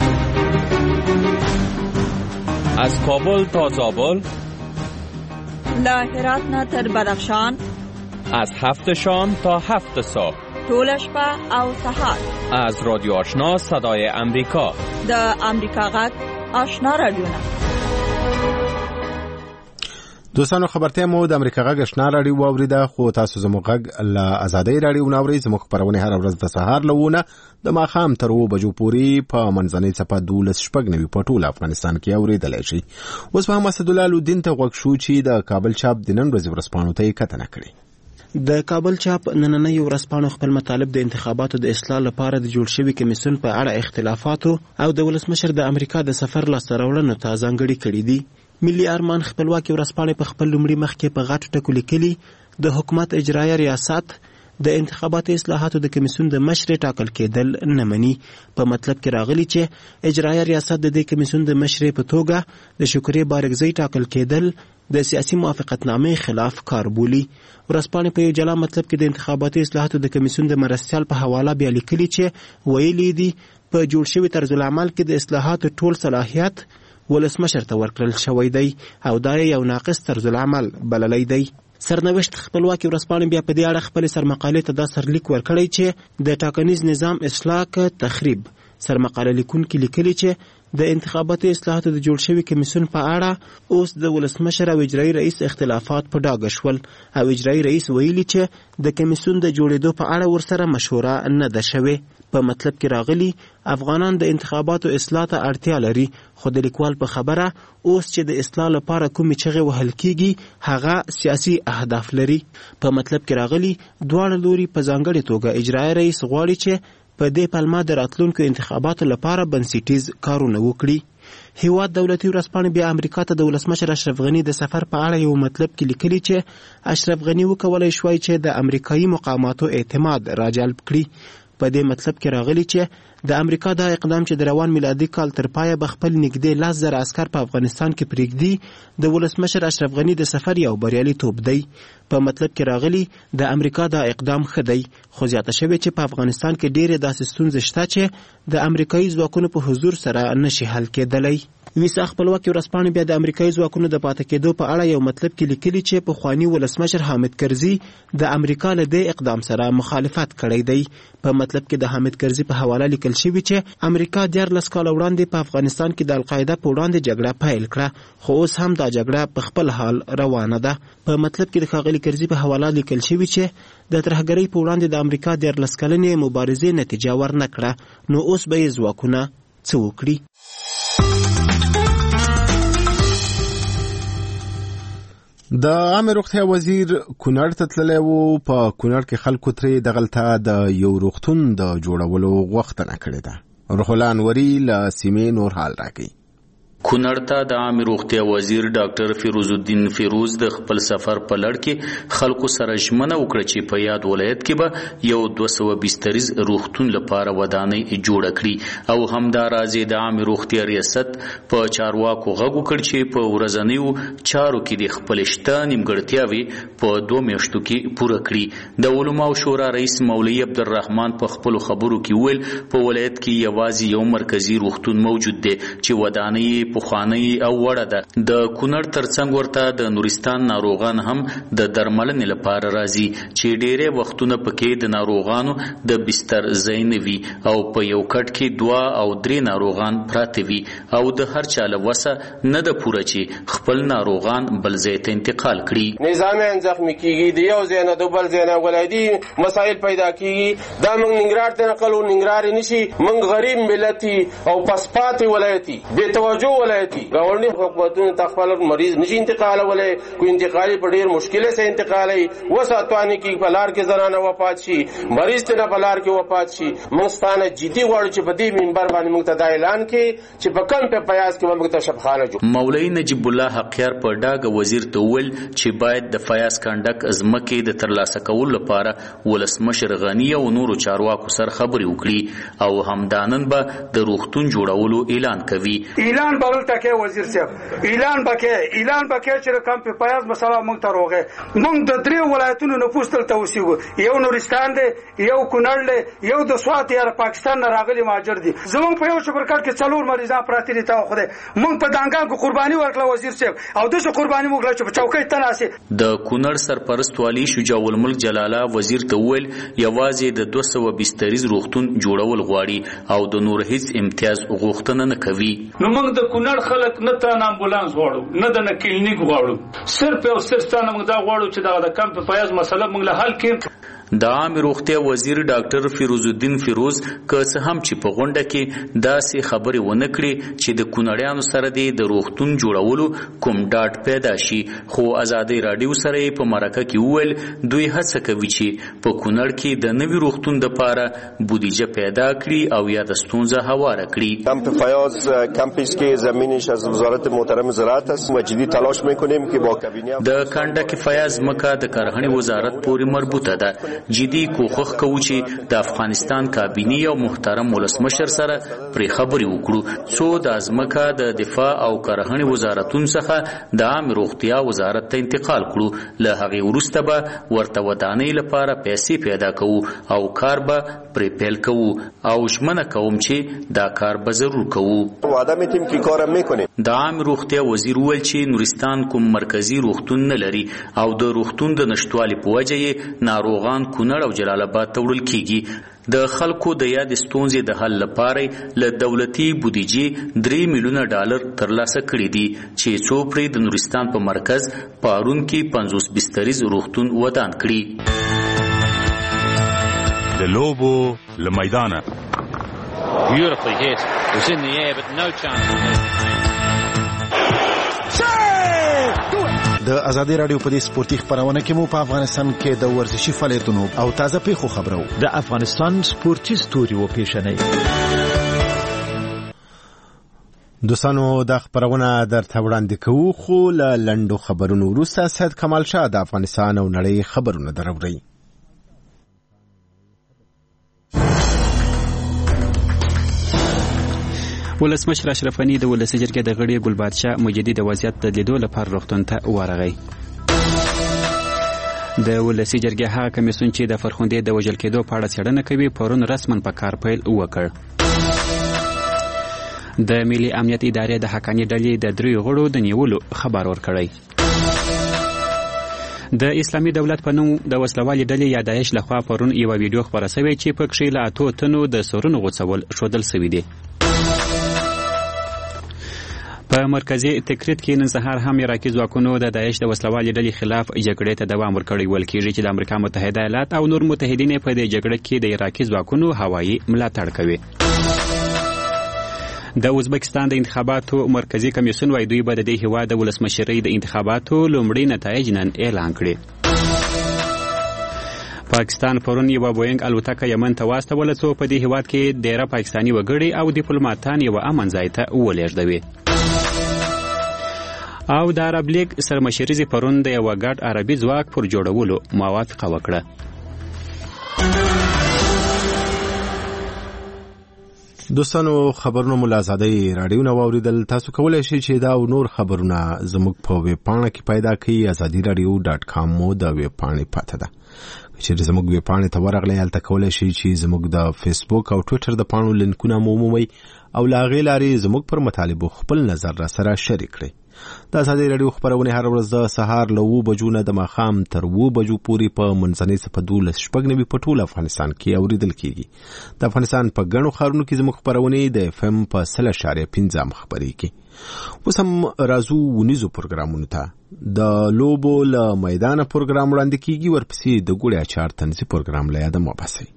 Speaker 23: از کابل تا زابل،
Speaker 24: له هرات نه تر بدخشان،
Speaker 23: از 7 شام تا 7 صبح،
Speaker 24: ټول شپه او سهار،
Speaker 23: از رادیو آشنا صدای امریکا،
Speaker 24: د امریکا غږ آشنا رادیوونه.
Speaker 1: دوستانو خبرته مو د امریکا غږ آشنا راډیو واوریده خو تاسو زموږ غږ له ازادۍ راډیو ناوړي زموږ خبرونه هر ورځ د سهار لونه د ماښام تر 2 بجو پورې په منځنۍ صفه 12 په ټول افغانستان کې اوریدلای شي. اوس په اسد الله الدین ته غوښ شو چې د کابل چاپ د نن ورځې ورسپانو ته کتنه کړي.
Speaker 25: د کابل چاپ نننۍ ورسپانو خپل مطالب د انتخاباتو د اصلاح لپاره د جوړ شوي کمیسیون په اړه اختلافاتو او د ولسمشر د امریکا د سفر لاسته راوړنو ته ځانګړي کړي دي. ملي ارمان خپلواکي ورسپانې په خپل لومړي مخ کې په غټو ټکو لیکلي د حکومت اجرایه ریاست د انتخاباتي اصلاحاتو د کمیسیون د مشر ټاکل کېدل نه مني. په مطلب کې راغلي چې اجرایه ریاست د دې کمیسیون د مشر په توګه د شکرې بارګزۍ ټاکل کېدل د سیاسي موافقتنامې خلاف کار بولي. ورسپانې په یو جلا مطلب کې د انتخاباتي اصلاحاتو د کمیسیون د مرستیال په حواله بیا لیکلي چې ویلي دي په جوړ شوي طرز العمل کې د اصلاحاتو ټول صلاحیت ولسمشر ته ورکړل شوی دی او دا یو ناقص طرز العمل بللی دی. سرنوشت خپلواکي ورځپاڼې بیا په دې اړه خپلې سرمقالې ته دا سرلیک ورکړی چې د ټاکنیز نظام اصلاح که تخریب. سرمقاله لیکونکي لیکلي چې د انتخاباتي اصلاحاتو د جوړ شوي کمیسیون په اړه اوس د ولسمشر او اجرایي رئیس اختلافات په ډاګه شول او اجرایي رئیس ویلي چې د کمیسیون د جوړېدو په اړه ورسره مشوره نه ده شوې. په مطلب کې راغلي افغانان د انتخاباتو اصلاح ته اړتیا لري، خو د لیکوال په خبره اوس چې د اصلاح لپاره کومې چغې وهل کیږي هغه سیاسي اهداف لري. په مطلب کې راغلي دواړه لوري په ځانګړې توګه اجرایي رئیس غواړي چې په دې پلمه د راتلونکو انتخاباتو لپاره بنسټیز کارونه وکړي. هیواد دولتي ورځپاڼې بیا امریکا ته د ولسمشر اشرف غني د سفر په اړه یو مطلب کې لیکلي چې اشرف غني وکولای شوی چې د امریکایي مقاماتو اعتماد راجلب کړي. په دې مطلب کې راغلي چې د امریکا دا اقدام چې د روان میلادي کال تر پایه به خپل نږدې 10,000 عسکر په افغانستان کې پرېږدي د ولسمشر اشرف غني د سفر یو بریالي توپ دی. په مطلب کې راغلي د امریکا دا اقدام ښه دی، خو زیاته شوې چې په افغانستان کې ډېرې داسې ستونزې شته چې د امریکایي ځواکونو په حضور سره نشي حل کېدلی. ویسا خپلواکي ورځپاڼې بیا د امریکایي ځواکونو د پاتې کېدو په اړه یو مطلب کې لیکلي چې پخواني ولسمشر حامد کرزي د امریکا له دې اقدام سره مخالفت کړی دی. په مطلب کې د حامد کرزي په حواله لیکل شوي چې امریکا 14 کاله وړاندې په افغانستان کې د القاعده په وړاندې جګړه پیل کړه، خو اوس هم دا جګړه په خپل حال روانه ده. په مطلب کې د ښاغلي کرزي په حواله لیکل شوي چې د ترهګرۍ په وړاندې د امریکا 14 کلنې مبارزې نتیجه ورنه کړه، نو اوس به یې ځواکونه څه وکړي.
Speaker 1: د عامه روغتیا وزیر کونړ ته تللی و. په کونړ کې خلکو ترې دغلته د یو روغتون د جوړولو غوښتنه کړې ده. روح الله انوري له سیمې نور حال راکوي.
Speaker 2: کونړ ته د عامه روغتیا وزیر ډاکټر فیروز الدین فیروز د خپل سفر په لړ کې خلکو سره ژمنه وکړه چې په یاد ولایت کې به یو 200 بستریز روغتون لپاره ودانۍ جوړه کړي او همداراز د عامه روغتیا ریاست په چارواکو غږ وکړ چې په ورځنیو چارو کې د خپل شته نیمګړتیاوې په 2 میاشتو کې پوره کړي. د علماء شورا رئیس مولوي عبدالرحمن په خپل خبرو کې ویل په ولایت کې یوازې یو مرکزی روغتون موجود دی چې ودانۍ پخوانی او وړه ده. د کونړ ترڅنګ ورته د نورستان ناروغان هم د درملنې لپاره راځي چې ډېرې وختونه پکې د ناروغانو د بستر ځای نه وي او په یو کټ کې 2 او 3 ناروغان پراته وي او د هر چا له وسه نه ده پوره چې خپل ناروغان بل ځای ته انتقال کړي.
Speaker 3: نظامیان زخمی کیږي، د یو ځای نه د بل ځای نه ولایتي مسایل پیدا کیږي. دا موږ ننګرهار ته نقل ننګرهار نشي، موږ غریب ملتي او پسپاتي ولایتي بے توجه ولایتي گورنی حکومتونو تخفل مریض نشي انتقالولای، کوئی انتقالي په ډیر مشکل سره انتقالي وساتوانی کی بلار کې زنانه وفات شي، مریض ته بلار کې وفات شي. موږ ستانه جدي غواړو چې په دې منبر باندې موږ ته دا اعلان کړي چې په کم په پیاس کې موږ ته شفخانه جوړ.
Speaker 2: مولوی نجیب الله حقیار په ډاګه وزیر ته ویل چې باید د فیاض کنډک ازمکه د ترلاسه کولو لپاره ولسمشر غنی او نورو چارواکو سره خبرې وکړي او همدانن به د روغتون جوړولو اعلان کوي.
Speaker 4: اعلان بلته کې وزیر صاحب اعلان بکې چې کم په پیاز مسله موږ ته روغه. موږ د 3 ولایتونو نفوس تل توسیو، یو نورستان دی، یو کونړ دی، یو د سوات یا پاکستان نه راغلي مهاجر دي. زموږ په یو شبرکټ کې 4 مریضان پراته دي. ته خو موږ په دانګان کو قرباني ورکړه وزیر صاحب او دغه قرباني موږ له چوکۍ تناسي.
Speaker 2: د کونړ سرپرست والی شجاع الملک جلاله وزیر ته ویل یوازې د 200 بستریز روغتون جوړول غواړي او د نور هیڅ امتیاز غوښتنه نه کوي.
Speaker 4: نو موږ د کونړ خلک نه ته امبولانس غواړو نه د کلینیک غواړو، صرف او صرف ستانه موږ دا غواړو چې د کم په پیاز مسله موږ له حل کړو.
Speaker 2: د عامه روغتیا وزیر ډاکټر فیروز الدین فیروز که څه هم چې په غونډه کې داسې خبرې ونه کړې چې د کونړیانو سره د روغتون جوړولو کوم ډاډ پیدا شي، خو ازادي رادیو سره په مرکه کې وویل دوی هڅه کوي چې په کونړ کې د نوي روغتون لپاره بودیجه پیدا کړي او یا د ستونزه هواره کړي.
Speaker 18: کمپ فیاض کمپی که زمینش از وزارت محترم زراعت است و جدی تلاش میکنیم که با کابینه
Speaker 2: د کنډک فیاض مکه د کرهڼې وزارت پورې مربوطه ده. جدي کوښښ کوو چې د افغانستان کابینه او محترم ولسمشر سره پرې خبرې وکړو څو د ځمکه د دفاع او کرهنې وزارتونو څخه د عامه روغتیا وزارت ته انتقال کړو له هغې وروسته به ورته ودانۍ لپاره پیسې پیدا کوو او کار به پرې پیل کوو او ژمنه کوم چې دا کار به ضرور کوو.
Speaker 18: وعده می‌کنیم که کارم می‌کنیم.
Speaker 2: د عامه روغتیا وزیر وویل چې نورستان کوم مرکزی روغتون نه لري او د روغتون د نشټوالي په وجه یې ناروغان کونړ او جلال آباد ته وړل کیږي. د خلکو د یاد ستونزې د حل لپاره له دولتي بودیجې $3 میلیونه ترلاسه کړي دي چې څو پرې د نورستان په مرکز پارون کې 50 بستریز روغتون ودان کړي.
Speaker 5: د لوبو له میدانه
Speaker 7: Beautifully hit. It was in the air, but no chance.
Speaker 11: د ازادي رادیو په دې سپورتي خبرونه کې مو په افغانستان کې د ورزشي فعالیتونو او تازه پیښو خبرو
Speaker 8: د افغانستان سپورتي ستوري و پیښنې
Speaker 1: دوستانو د خبرونه درته وړاندې کوو خو له لنډو خبرونو وروسته سید کمال شاه د افغانستان او نړۍ خبرونه دروري.
Speaker 9: ولسمشر اشرف غني د ولسي جرګې د غړي ګلبادشاه مجدي د وضعیت د لیدو لپاره روغتون ته ورغی. د ولسي جرګې هغه کمیسیون چې د فرخندې د وژل کېدو په اړه څېړنه کوي پرون رسماً په کار پیل وکړ. د ملي امنیت ادارې د حقاني ډلې د 3 غړو د نیولو خبر ورکړی. د اسلامي دولت په نوم د وسلوالې ډلې یا داعش لخوا پرون یو ویډیو خبره شوې چې پکې له 8 تنو د سرونو غوڅول ښودل شوي دي. په مرکزی تکریت کې نن سهار هم عراقي ځواکونو د داعش د وسلوالې ډلې خلاف جګړې ته دوام ورکړی ویل کېږي چې د امریکا متحده ایالات او نور متحدین په دې جګړه کې د عراقي ځواکونو هوایي ملاتړ کوي. د ازبکستان د انتخاباتو مرکزی کمیسیون وايي دوی به د دې هیواد د ولسمشرۍ د انتخاباتو لومړي نتایج نن اعلان کړي. پاکستان پرون یو بوینګ الوتکه یمن ته واستوله څو په دې هیواد کې ډیره پاکستاني وګړي او ډیپلوماټان یو امن ځای ته ولېږدوي. او د عرب لیگ سرمشریزي پرون د یو ګډ عربي ځواک پر جوړولو موافقه وکړه.
Speaker 1: دوستانو خبرونه مو آزادۍ رادیو نو اوریدل تاسو کولای شئ چې دا نور خبرونه زموږ په ویب پاڼه کې پیدا کړئ azadiradio.com مو د ویب پاڼې پته ده. چې زموږ ویب پاڼې ته ورغلئ هلته کولای شئ چې زموږ د فیسبوک او ټویټر د پاڼو لینکونه مو ومومئ او له هغې لارې زموږ پر مطالبو خپل نظر را سره شریک کړئ. د ازادي رادیو خبرونه هر ورځ د سهار له 9 بجو نه د ماښام تر 2 بجو پورې په منځنۍ صفحه 12 په ټول افغانستان کې اوریدل کیږي. د افغانستان په ګڼو ښارونو کې زموږ خبرونه د FM په 0.5 خبرېږي. اوس هم راځو ونیزو پروګرامونو ته. د لوبو له میدانه پروګرام وړاندې کیږي ورپسې د ګوړې اچار طنزي پروګرام له یاده مو باسئ.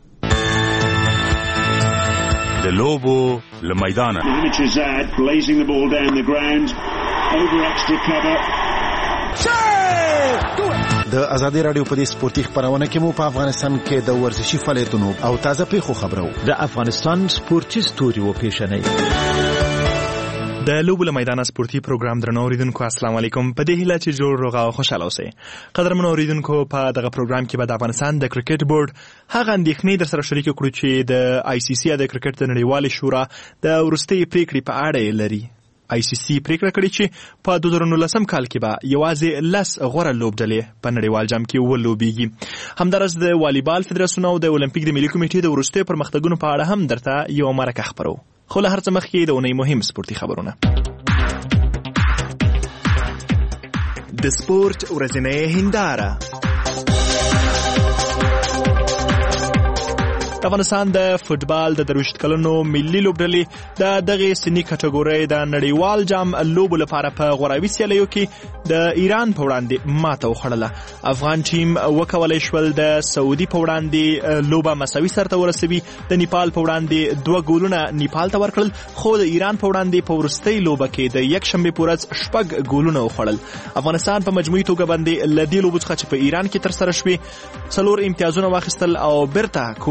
Speaker 5: د لوبو له میدانه
Speaker 11: د ازادي رادیو په دې سپورتي خبرونه کې مو په افغانستان کې د ورزشي فعالیتونو او تازه پیښو خبرو
Speaker 8: د افغانستان سپورتي ستوري و پیښنې
Speaker 10: د لوبو له میدانه سپورتي پروګرام درنو اوریدونکو السلام علیکم. په دې هیله چې جوړ روغ او خوشاله اوسئ. قدرمنو اوریدونکو په دغه پروګرام کې به د افغانستان د کرکټ بورډ هغه اندېښنې در سره شریک کړو چې د ICC د کرکټ د نړیوالې شورا د وروستۍ پریکړې په اړه لري. ICC پریکړه کړې چې په 2019 کال کې به یوازې 10 غوره لوبډلې په نړیوال جام کې ولوبېږي. همدارس د والیبال فدراسیون او د اولمپیک د ملي کمیټې د وروستیو پرمختګونو په اړه هم درته یو مرکه خبرو. خو له هر څه مخکې د اونۍ مهم سپورتي خبرونه. د سپورت ورځنۍ هنداره. د افغانستان د فوتبال د 23 کلنو ملي لوبډلې د دغه سنی کټګورۍ د نړیوال جام لوبو لپاره په غوراوي سیالیو کې د ایران په وړاندې ماته وخوړله. افغان ټیم وکولای شول د سعودي په وړاندې لوبه مساوي سرته ورسوي. د نیپال په وړاندې 2 ګولونه نیپال ته ورکړل خو د ایران په وړاندې په وروستۍ لوبه کې د یک شنبه په ورځ 6 ګولونه وخوړل. افغانستان په مجموعي توګه باندې لدی لوبو څخه چې په ایران کې تر سره شوې 4 امتیازونه واخیستل او بیرته کور ته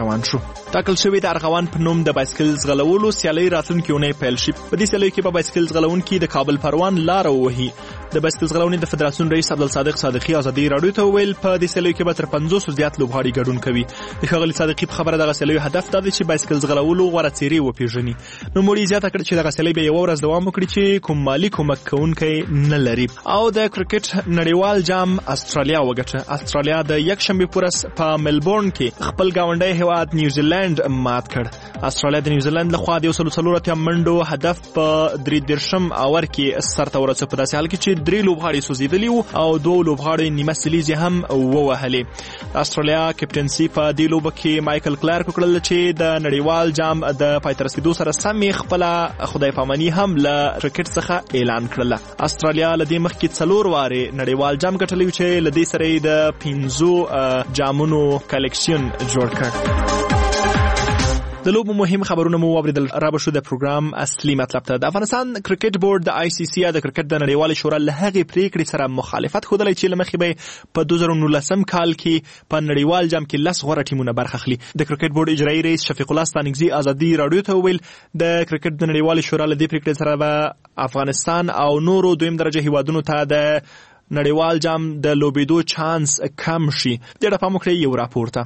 Speaker 10: روان شو. ټاکل شوی د ارغوان په نوم د بایسکل ځغلولو سیالۍ راتلونکې اونۍ پیل شي. په دې سیالیو کې به بایسکل ځغلونکي د کابل پروان لاره ووهي. د بایسکل ځغلونې د فدراسیون رئیس عبدالصادق صادقي ازادي راډیو ته وویل په دې سیالیو کې به تر 500 زیات لوبغاړي ګډون کوي. د ښاغلي صادقي په خبره دغه سیالیو هدف دا دی چې بایسکل ځغلولو غوره څېرې وپېژني. نوموړي زیاته کړه چې دغه سیالۍ به یوه ورځ دوام وکړي چې کوم مالي کومک کوونکی نه لري. او د کرکټ نړیوال جام استرالیا وګټه. استرالیا د یکشنبې په ورځ په ملبورن کې خپل ګاونډی هیواد نیوزیلند مات کړ. استرالیا د نیوزیلند لخوا د 140 منډو هدف په 33 اور کې سرته ورسېد. په داسې حال کې چې 3 لوبغاړي سوځېدلي وو او 2 لوبغاړي نیمه سلیزې هم ووهلې. استرالیا کپټنسي په دې لوبه کې مایکل کلارک وکړل چې د نړیوال جام د پای ته رسېدو سره سمې خپله خدای پاماني هم له کرکټ څخه اعلان کړله. استرالیا له دې مخکې 4 وارې نړیوال جام ګټلی و چې له دې سره یې د 15 جامونو کلیکشن جوړ کړ. د لوبو مهم خبرونه مو واوریدل. را به شو د پروګرام اصلي مطلب ته. د افغانستان کرکټ بورډ د ICC د کرکټ د نړیوالې شورا له هغې پریکړې سره مخالفت ښودلی چې له مخې به په 2019 کال کې په نړیوال جام کې 10 غوره ټیمونه برخه اخلي. د کرکټ بورډ اجرایي رئیس شفیق الله ستانکزي ازادي راډیو ته وویل د کرکټ د نړیوالې شورا له دې پریکړې سره به افغانستان او نورو دویم درجه هیوادونو ته د نړیوال جام د لوبېدو چانس کم شي. ډېره پام وکړئ یو راپور ته.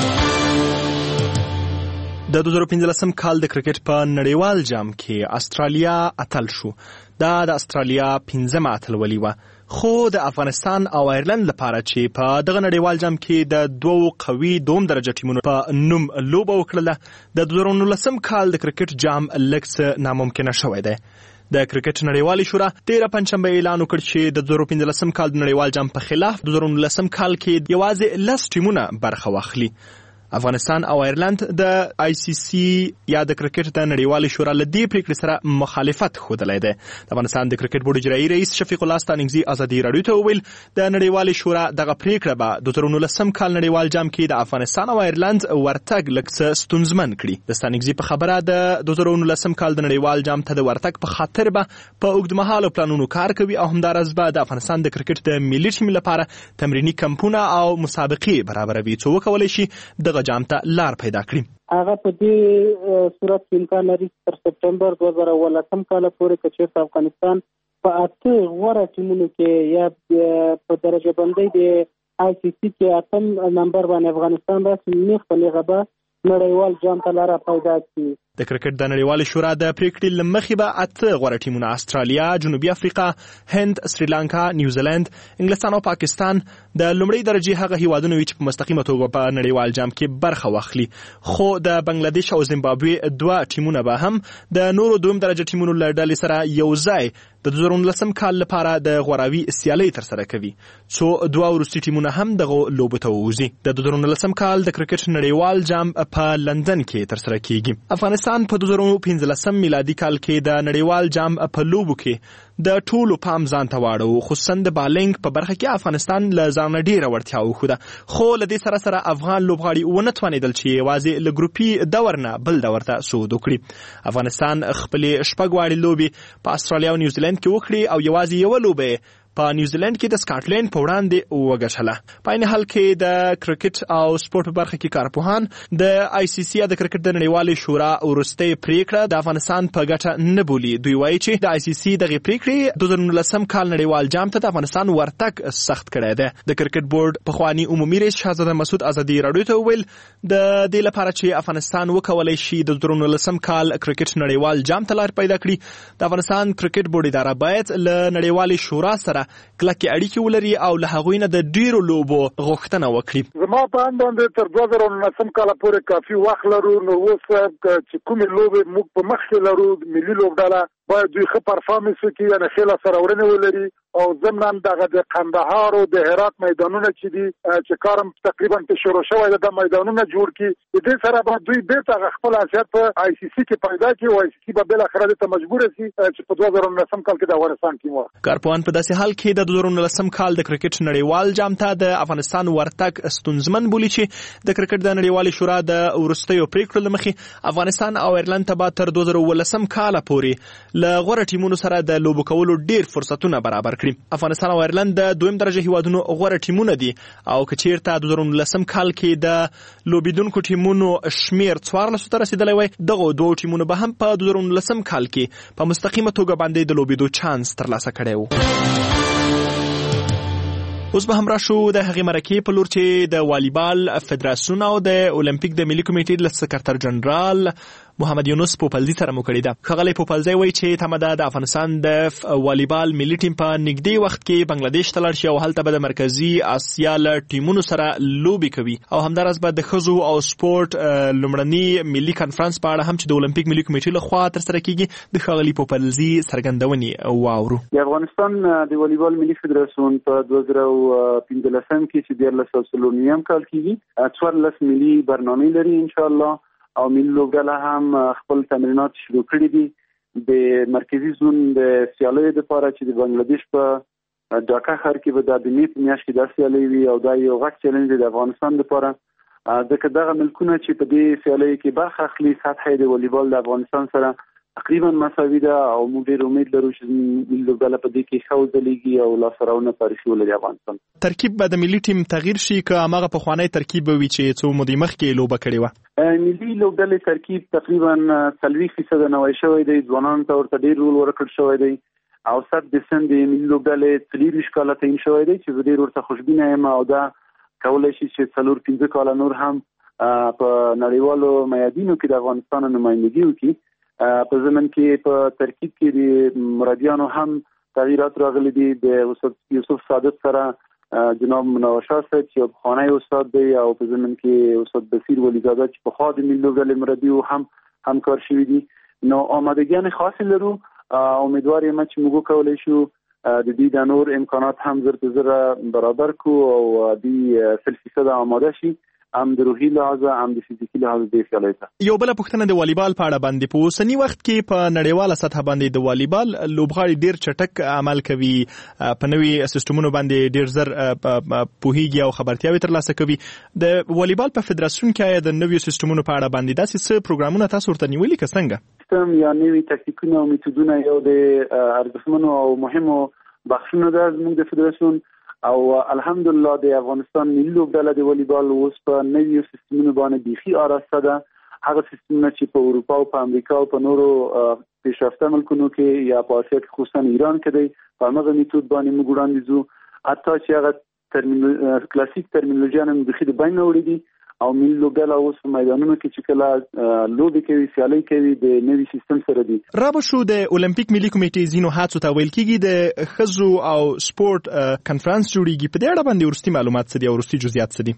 Speaker 10: د 2015 کال د کرکټ په نړیوال جام کې استرالیا اتل شو. دا د استرالیا 15 اتلولي وه. خو د افغانستان او ایرلند لپاره چې په دغه نړیوال جام کې د 2 قوي دوم درجه ټیمونو په نوم لوبه وکړله، د 2019 کال د کرکټ جام لږ څه ناممکنه شوی دی. د کرکټ نړیوالې شورا 13 پنجشنبه اعلان وکړ چې د 2015 کال د نړیوال جام په خلاف 2019 کال کې یوازې 10 ټیمونه برخه واخلي. افغانستان او ایرلند د ICC یا د کرکټ د نړیوالې شورا له دې پریکړې سره مخالفت ښودلی دی. د افغانستان د کرکټ بورډ اجرایي رئیس شفیق الله ستانکزي ازادي راډیو ته وویل د نړیوالې شورا دغه پریکړه به د 2019 کال نړیوال جام کې د افغانستان او ایرلند ورتګ لږ څه ستونزمن کړي. د ستانکزي په خبره د 2019 کال د نړیوال جام ته د ورتګ په خاطر به په اوږدمهاله پلانونو کار کوي او همداراز به د افغانستان د کرکټ د ملي ټیم لپاره تمریني کمپونه او مسابقې برابروي څو وکولی شي دغه جام ته لار پیدا کړي.
Speaker 6: هغه په دې صورت کې امکان لري تر سپټمبر 2018 کال پورې که چېرته افغانستان په 8 غوره ټیمونو کې یا په درجه بندۍ د ICC کې 8 نمبر باندې افغانستان راسي، نیغ په نیغه به نړیوال جام ته لاره پیدا کړي.
Speaker 10: د کرکټ د نړیوالې شورا د پریکړې له مخې به 8 غوره ټیمونه استرالیا، جنوبي افریقا، هند، سریلانکا، نیوزیلند، انګلستان او پاکستان د لومړۍ درجې هغه هیوادونه وي چې په مستقیمه توګه په نړیوال جام کې برخه واخلي. خو د بنگلادیش او زیمبابوې 2 ټیمونه به هم د نورو دویم درجه ټیمونو له ډلې سره یو ځای د 2019 کال لپاره د غوراوي سیالۍ ترسره کوي، څو 2 وروستي ټیمونه هم دغه لوبو ته ووځي. د 2019 کال د کرکټ نړیوال جام په لندن کې ترسره کیږي. افغانستان په 2015 میلادي کال کې د نړیوال جام په لوبو کې د ټولو پام ځان ته واړو، خصوصا د بالینګ په برخه کې افغانستان له ځانه ډیره وړتیا وښوده. خو له دې سره سره افغان لوبغاړي ونه توانېدل چې یوازې له ګروپي دور نه بل دور ته صعود وکړي. افغانستان خپلې 6 غواړي لوبې په استرالیا او نیوزیلند کې وکړي او یوازې یوه لوبه په نیوزیلند کې د سکاټلند په وړاندې وګټله. په عین حال کې د کرکټ او سپورت په برخه کې کارپوهان د ICC د کرکټ د نړیوالې شورا وروستۍ پریکړه د افغانستان په ګټه نه بولي. دوی وایي چې د ICC دغه پریکړې 2019 کال نړیوال جام ته د افغانستان ورتګ سخت کړی دی. د کرکټ بورډ پخوانی عمومي رئیس شهزاده مسعود ازادي راډیو ته وویل د دې لپاره چې افغانستان وکولای شي د 2019 کال کرکټ نړیوال جام ته لار پیدا کړي، د افغانستان کرکټ بورډ اداره باید له نړیوالې شورا سره کلکې اړیکې ولري او له هغوی نه د ډیرو لوبو غوښتنه وکړي.
Speaker 13: زما په اند باندې تر 2019 کال پورې کافي وخت لرو. نو اوس چې کومې لوبې موږ په مخ کې لرو، ملي لوبډله باید دوی ښه پرفارمنس وکړي، یعنې ښې لاسته راوړنې ولري. او ضمناً دغه د قندهار او د هرات میدانونه چې دي چې کارم تقریبا په شروع شوی د میدانونه جوړ کړي، د دې سره به دوی بیرته خپل حیثیت په ICC کې پیدا کړي او ICC به بالاخره ته مجبور شي چې په 2019 کال کې د افغانستان ټیم وي.
Speaker 10: کارپوهان په داسې حال کې د 2019 کال د کرکټ نړیوال جام ته د افغانستان ورتګ ستونزمن بولي چې د کرکټ د نړیوالې شورا د وروستیو پریکړو له مخې افغانستان او ایرلند ته به تر 2019 کال پورې له غوره ټیمونو سره د لوبو کولو ډیر فرصتونه برابر کړي. افغانستان او ایرلند د دویم درجه هیوادونو غوره ټیمونه دي او که چیرته 2019 کال کې د لوبیدونکو ټیمونو شمیر 14 ته رسیدلی وای، دغه دوه ټیمونو به هم په 2019 کال کې په مستقیمه توګه باندې د لوبیدو چانس ترلاسه کړی و. اوس به هم راشو د هغې مرکې په لور چې د والیبال فدراسیون او د اولمپیک د ملي کمیټې له سکرټر جنرال محمد یونس پوپلزي سره مو کړې ده. ښاغلی پوپلزي وایي چې تمه ده د افغانستان د والیبال ملي ټیم په نږدې وخت کې بنگلاديش ته لاړ شي او هلته به د مرکزي اسیا له ټیمونو سره لوبې کوي او همداراز به د ښځو او سپورت لومړني ملي کنفرانس په اړه هم چې د اولمپیک ملي کمیټې لخوا ترسره کیږي د ښاغلي پوپلزي څرګندونې واورو.
Speaker 22: د افغانستان د والیبال ملي فدراسیون په 2015 کې چې 2019 کال کېږي 14 ملي برنامه لري ان شاء الله او ملي لوبډله هم خپل تمرینات شروع کړي دي. د مرکزی زون د سیالیو لپاره چې د بنگلاديش په ډاکا ښار کې به د مې په میاشت کې د سیالي وي او دا یو غټ چیلنج دی د افغانستان لپاره. ځکه دغه ملکونه چې په دې سیالیو کې برخه اخلي سطح د والیبال د افغانستان سره تقریبا مساوي ده او موږ ډېر امید لرو چې ملي لوبډله په دې کې ښه وځلیږي او لاسته راوړنه تاریخي ولري افغانستان.
Speaker 10: ترکیب به د ملي ټیم تغییر شي که هماغه پخوانی ترکیب به وي چې څو مودې مخکې لوبه کړې وه؟
Speaker 22: ملي لوبډلې ترکیب تقریبا 40% نوی شوی دی، ځوانانو ته ورته ډېر رول ورکړل شوی دی او 100% د ملي لوبډلې 23 کاله تعین شوی دی چې زه ډېر ورته خوشبینه یم او دا کولی شي چې 4-5 کاله نور هم په نړیوالو میادینو کې د افغانستان نمایندګي وکړي. په ضمن کې په ترکیب کې د مرادیانو هم تغییرات راغلي دي. د استاد یوسف صادق سره جناب منور شاه صاحب چې پخوانی استاد دی او په ضمن کې استاد بصیر ولیزاده چې پخوا د ملي لوبډلې مرادي هم همکار شوي دي. نو آمادګیان خاص لرو، امیدوار یم چې موږ کولی شو د دې د نور امکانات هم زر په زر برابر کو او د 100% آماده شي، هم د روحي لحاظه هم د فزیکي لحاظه د سیالۍ ته.
Speaker 10: یو بل پوښتنه د والیبال په اړه باندې په اوسنی وخت کې په نړیواله سطح باندې د والیبال لوبغاړي ډیر چټک عمل کوي، په نوي سیستمونو باندې ډیر زر پوهیږي او خبرتیاوي ترلاسه کوي. د والیبال په فدراسیون کې آیا د نویو سیستمونو په اړه باندې داسې څه پروګرامونه تاسو ورته نیولي که څنګه؟
Speaker 22: سیستم یا نوي تکتیکونه او میتودونه یو د ارزښتمنو او مهمو بخشونو ده زموږ د فدراسیون او الحمدلله د افغانستان ملي لوبډله د والیبال اوس په نویو سیستمونو باندې بیخي آراسته ده. هغه سیستمونه چې په اروپا او په امریکا او په نورو پیشرفته ملکونو کې یا په اسیا کې خصوصا ایران کې دی په همغه میتود باندې موږ وړاندې ځو. حتی چې هغه کلاسیک ترمینولوژیان هم بیخي د بین وړي دي او ملي لوبډله اوس په میدانونو کې چې کله لوبې کوي سیالۍ کوي د نوي سیستم سره دي.
Speaker 10: رابه شو د اولمپیک ملي کمیټې ځینو هڅو ته ویل کېږي د ښځو او سپورت کنفرانس جوړیږي. په دې اړه باندې وروستي معلومات څه دي او وروستي جزئیات څه دي؟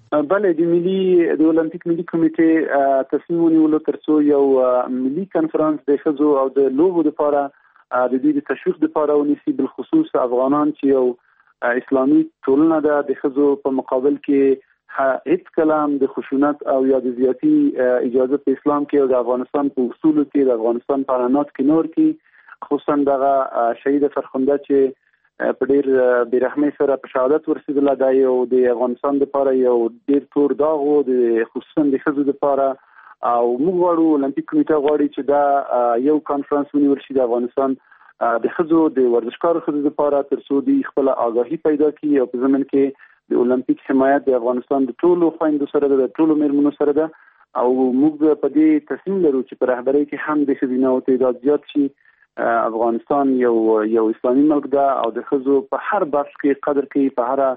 Speaker 22: بله د اولمپیک ملي کمیټې تصمیم ونیولو ترڅو یو ملي کنفرانس د ښځو او د لوبو لپاره د دې د تشویق لپاره ونیسي، بالخصوص افغانان چې یو اسلامي ټولنه ده د ښځو په مقابل کې هیڅ کلام د خشونت او یا د زیاتی اجازه په اسلام کې او د افغانستان په اصولو کې د افغانستان په قانونات کې نور کې خصوصا دغه شهید فرخنده چې په ډیر بیرحمۍ سره په شهادت ورسېدله دا یو د افغانستان لپاره یو ډیر تور داغ و د خصوصا د ښځو لپاره او موږ غواړو اولمپیک کمیټه غواړي چې دا یو کانفرنس ونیول شي د افغانستان د ښځو د ورزشکارو ښځو لپاره ترڅو دوی خپل آگاهي پیدا کړي او په ضمن کې د اولمپیک حمایت د افغانستان د ټولو خویندو سره ده، د ټولو میرمنو سره ده او موږ په دې تصمیم لرو چې په رهبرۍ کې هم د ښځینه او تعداد زیات شي. افغانستان یو اسلامي ملک ده او د ښځو په هر بحث کې قدر کوي، په هر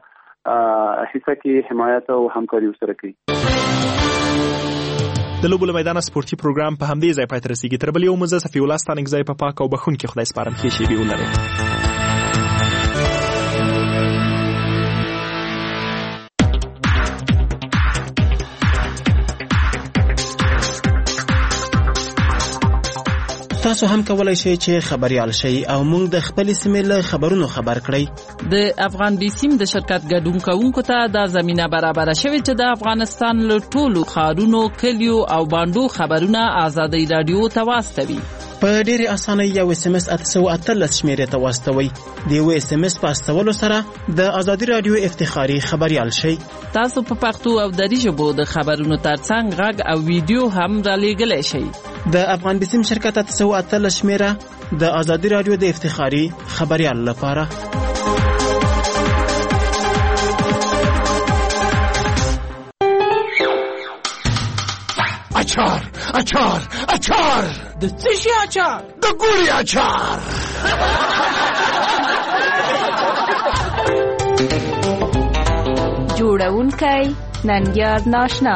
Speaker 22: حصه کې حمایت او همکاري سره کوي.
Speaker 10: د لوبو له میدانه سپورتي پروګرام په همدې ځای پای ته رسیږي. تر بل یو مزه صفي الله ستانکزی په پاک او بخښونکي خدای سپارم. ښې شېبې ولرئ.
Speaker 25: تاسو هم کولای شئ چې خبريال شئ او موږ د خپل سیمې له خبرونو خبر کړئ.
Speaker 24: د افغان بي سیم د شرکت ګډون کوونکو ته د زمينه برابر شوه چې د افغانستان له ټولو ښارونو، کلیو او باندو خبرونه آزادۍ رادیو ته واستوي.
Speaker 25: په ډېرې اسانۍ یو SMS 818 شمیرې ته واستوئ. د یو SMS په استولو سره د ازادي رادیو افتخاري خبریال شئ.
Speaker 24: تاسو په پښتو او دری ژبو د خبرونو ترڅنګ غږ او ویډیو هم رالیږلی شئ.
Speaker 25: د افغان بسیم شرکت 818 شمیره د ازادي رادیو د افتخاري خبریال لپاره.
Speaker 12: اچار اچار اچار
Speaker 24: د څه شي اچار؟
Speaker 12: د ګوري اچار.
Speaker 14: جوړونکی ننګیار ناشنا.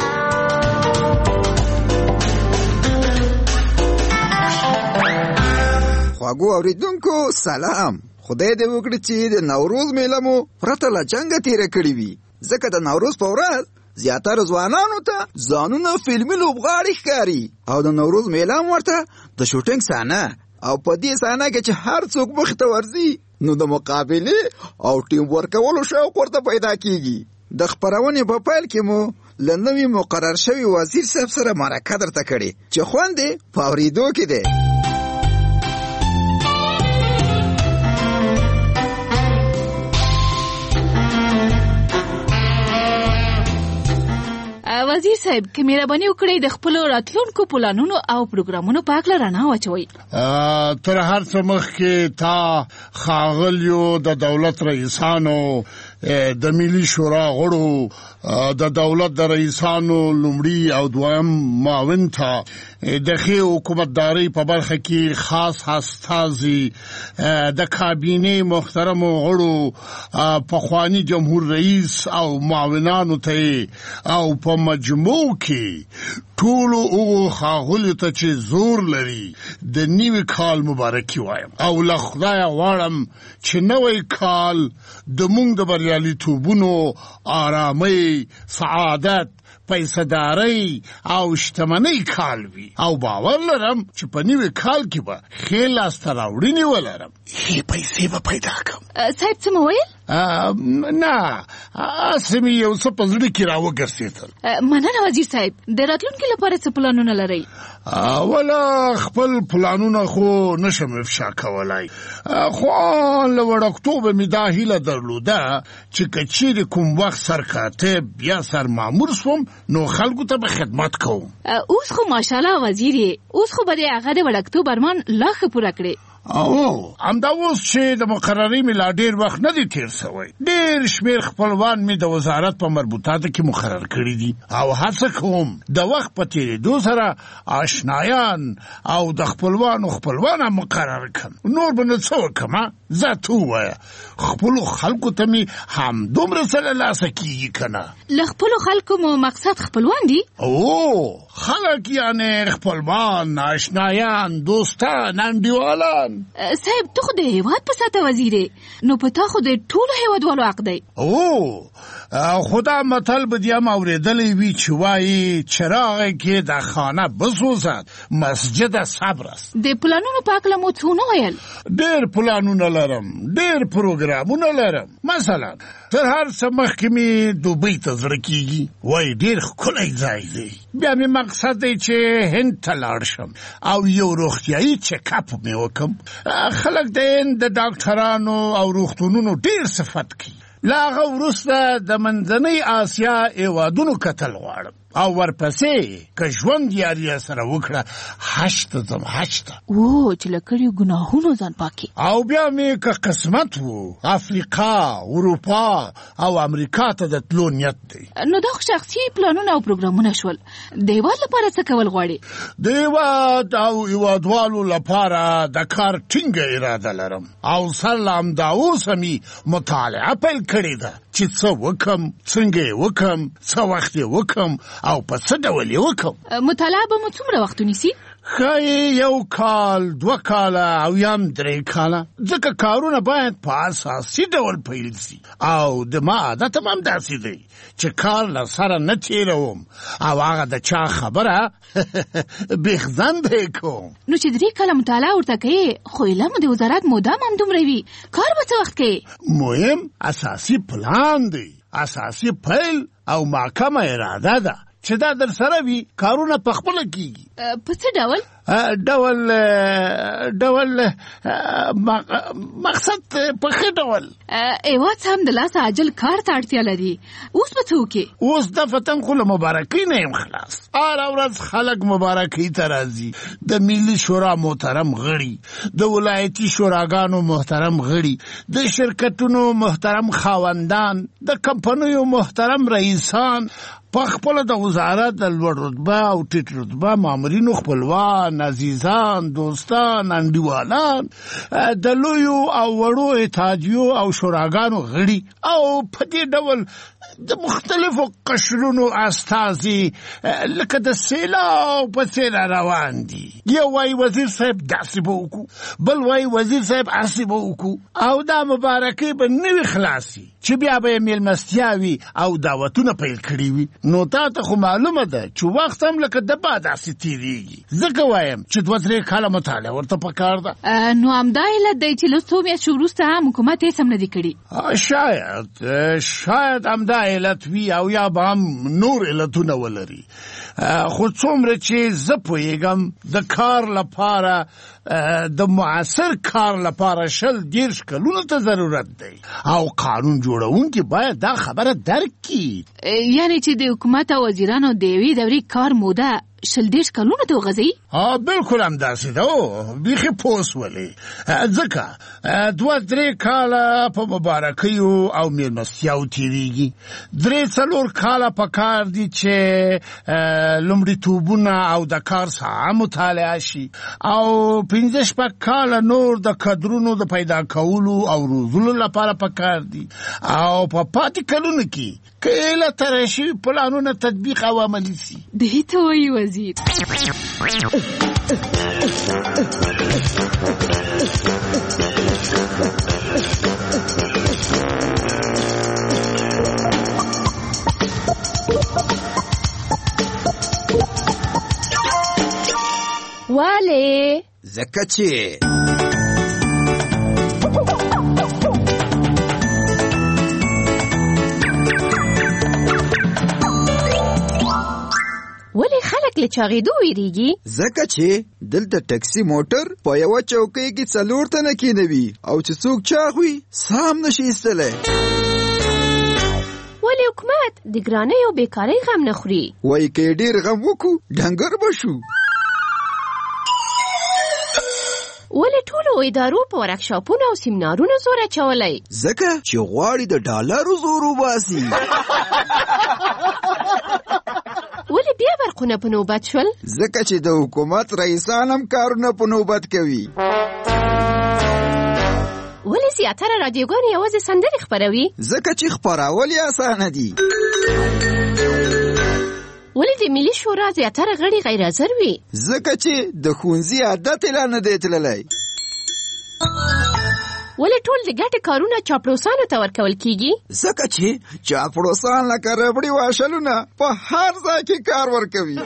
Speaker 15: خواږو اوریدونکو سلام. خدای دې وکړي چې د نوروز میله مو پرته له جنګه تیره کړې وي، ځکه د نوروز په ورځ زیاتره ځوانانو ته ځانونه فلمي لوبغاړي ښکاري او د نوروز میله هم ورته د شوټینګ صحنه، او په دې صحنه کې چې هر څوک مخې ته ورځي نو د مقابلې او ټیم ورکولو شوق ورته پیدا کیږي. د خپرونې په پیل کې مو له نوي مقرر شوي وزیر صاحب سره مرکه درته کړې چې خوند یې په اورېدو کې دی.
Speaker 14: وزیر صاحب که مهرباني وکړئ د خپلو راتلونکو پلانونو او پروګرامونو په هکله رڼا واچوئ.
Speaker 12: تر هر څه مخکې تا ښاغلیو د دولت رئیسانو، د ملي شورا غړو، د دولت د رئیسانو لومړي او دویم معاون ته د ښې حکومتدارۍ په برخه کې خاص استازي، د کابینې محترمو غړو، پخواني جمهور رئیس او معاونانو ته او په مجموع کې ټولو هغو ښاغلیو ته چې زور لري د نوي کال مبارکي وایم، او له خدایه غواړم چې نوی کال د موږ د بریالیتوبونو، آرامۍ، سعادت، پیسه‌دارۍ او شتمنۍ کال وي، او باور لرم چې په نوي کال کې به ښې لاسته راوړنې ولرم، ښې پیسې به پیدا کړم.
Speaker 14: صاحب څه مو ویل؟
Speaker 12: نه، هسې مې یو څه په زړه کې راوګرځېدل.
Speaker 14: مننه وزیر صاحب. د راتلونکي لپاره څه پلانونه لرئ؟
Speaker 12: اوله خپل پلانونه خو نشم افشا کولای، خو له وړکتوبه مې دا هیله درلوده چې که چیرې کوم وخت سرکاتب یا سرمامور سوم نو خلکو ته به خدمت کوم.
Speaker 14: اوس خو ماشاءالله وزیر یې، اوس خو به د هغه د وړکتوب ارمان لا ښه پوره کړې.
Speaker 12: همدا اوس چې د مقررې مې لا ډېر وخت نه دی تېر سوی، ډېر شمېر خپلوان مې د وزارت په مربوطاتو کې مقرر کړي دي، او هڅه کوم د وخت په تېرېدو سره آشنایان او د خپلوانو خپلوانه مقرر کړم. نور به نو څه وکړم؟ ځه ته ووایه، خپلو خلکو ته مې همدومره څه له لاسه کېږي که نه؟
Speaker 14: له خپلو خلکو مو مقصد خپلوان دي؟
Speaker 12: خلک یعنې خپلوان، آشنایان، دوستان، انډیوالان.
Speaker 14: صاحب ته خو د هیواد په سطح وزیر یې، نو په تا خو د ټولو هیوادوالو حق دی.
Speaker 12: خدا متل به دې هم اورېدلی وي چې وایي چراغ کې د خانه بسوزد مسجد صبر است.
Speaker 14: د پلانونو په هکله مو څه ونه ویل؟
Speaker 12: ډېر پلانونه لرم، ډېر پروګرامونه لرم. مثلا تر هر څه مخکې مې دوبۍ ته زړه کېږي، وایي ډېر ښکلی ځای دی. بیا مې مقصد دی چې هند ته لاړ شم او یو روغتیایي چیکاپ مې وکړم. خلک د هند د ډاکټرانو او روغتونونو ډېر صفت کوي. له هغه وروسته د منځنۍ اسیا هېوادونو کتل غواړم، او ورپسې که ژوند یاري سره وکړه حج ته ځم، حج ته
Speaker 14: چې له کړیو ګناهونو ځان پاکي.
Speaker 12: او بیا مې که قسمت وو افریقا، اروپا او امریکا ته د تلو نیت دی.
Speaker 14: نو دا خو شخصي پلانونه او پروګرامونه شول. د هېواد لپاره څه کول غواړې؟
Speaker 12: د هېواد او هېوادوالو لپاره د کار ټینګه اراده لرم، او سر له همدا اوسه مې مطالعه پیل کړې ده چې څه وکم، څنګه یې وکم، څه وخت یې وکم او په څه ډول یې وکم.
Speaker 14: مطالعه به مو څومره وخت ونیسي؟
Speaker 12: ښایي 1 کال، 2 کاله او یا هم 3 کاله، ځکه کارونه باید په اساسي ډول پیل شي، او د ما عادت هم همداسې دی چې کار له سره نه تېروم او هغه د چا خبره بېخزنده یې کوم.
Speaker 14: نو چې 3 کاله مطالعه ورته کوې، خو علم د وزارت مودام همدومره وي، کار به څه وخت کوې؟
Speaker 12: مهم اساسي پلان دی، اساسي پیل او محکمه اراده ده چې دا در سره وي کارونه په خپله کېږي.
Speaker 14: په څه ډول؟
Speaker 12: ډول مقصد په ښه ډول
Speaker 14: ایوات هم د لاس عاجل کار ته اړتیا لري. اوس به څه وکړي؟
Speaker 12: اوس د فتن خو له مبارکۍ نه یم خلاص. هره ورځ خلک مبارکۍ ته راځي. د ملي شورا محترم غړي، د ولایتي شوراګانو محترم غړي، د شرکتونو محترم خاوندان، د کمپنیو محترم رئیسان، په خپل د وزارت د لوړ رتبه او ټیټ رتبه مامورینو خپلوان، عزیزان، دوستان، انډیوالان، د لویو او وړو اتحادیو او شوراګانو غړي او په دې ډول د مختلفو قشرونو استازي لکه د سیلاب په څیر روان دي. یو وایي وزیر صاحب داسې به وکړو، بل وایي وزیر صاحب هسې به وکړو، او دا مبارکۍ به نه وي خلاصي چې بیا به یې میلمستیاوي او دعوتونه پیل کړي وي. نو تا ته خو معلومه ده چې وخت هم لکه د باد داسې تېرېږي. ځکه وایم چې 2-3 کاله مطالعه ورته پکار ده.
Speaker 14: نو همدا علت دی چې له څو میاشتو وروسته هم حکومت هېڅ هم نه دي کړي.
Speaker 12: شاید همدا علت وي او یا به هم نور علتونه ولري. خو څومره چې زه پوهېږم د کار لپاره، د معاصر کار لپاره 20-30 کلونو ته ضرورت دی او قانون جوړونکي باید دا خبره درک کړي.
Speaker 14: یعنی چې د حکومت او وزیرانو د یوې دورې کار موده 20 کلونو ته وغځوي؟
Speaker 12: بالکل همداسې ده. بیخي پوس ولې ځکه 2-3 کاله په مبارکیو او میلمستیاو تېرېږي. 3-4 کاله په کار دي چې لومړیتوبونه او د کار ساحه مطالعه شي، او 5-6 کاله نور د کادرونو د پیدا کولو او روزلو لپاره په کار دي، او په پاتې کلونو کې که له طرح شوي پلانونه تطبیق او عملي شي.
Speaker 14: دې ته وایي وزیر.
Speaker 16: ولې؟
Speaker 15: ځکه چې
Speaker 16: ولې خلک له چاغېدو ویریږي؟
Speaker 15: ځکه چې دلته ټکسي موټر په یوه چوکۍ کې 4 تنه کېنوي او چې څوک چاغ وي ساه هم نشي ایستلی.
Speaker 16: ولې حکومت د ګرانۍ او بیکارۍ غم نه خوري؟
Speaker 15: وایي که یې ډېر غم وکړو ډنګر به شو.
Speaker 16: ولې ټولو ادارو په ورکشاپونو او سیمینارونو زور اچولی؟
Speaker 15: ځکه چې غواړي د ډالرو زور وباسي.
Speaker 16: ولې بیا برقونه په نوبت شول؟
Speaker 15: ځکه چې د حکومت رئیسان هم کارونه په نوبت کوي.
Speaker 16: ولې زیاتره رادیوګانې یوازې سندرې خپروي؟
Speaker 15: ځکه چې خپرول یې اسانه دي.
Speaker 16: ولې د ملي شورا زیاتره غړي غیر حاضر وي؟
Speaker 15: ځکه چې د ښوونځي عادت یې لا نه دی تللی.
Speaker 16: ولې ټول د ګټې کارونه چاپلوسانو ته ورکول کیږي؟
Speaker 15: ځکه چې چاپلوسان لکه ربړي واشلونه په هر ځای کې کار ورکوي.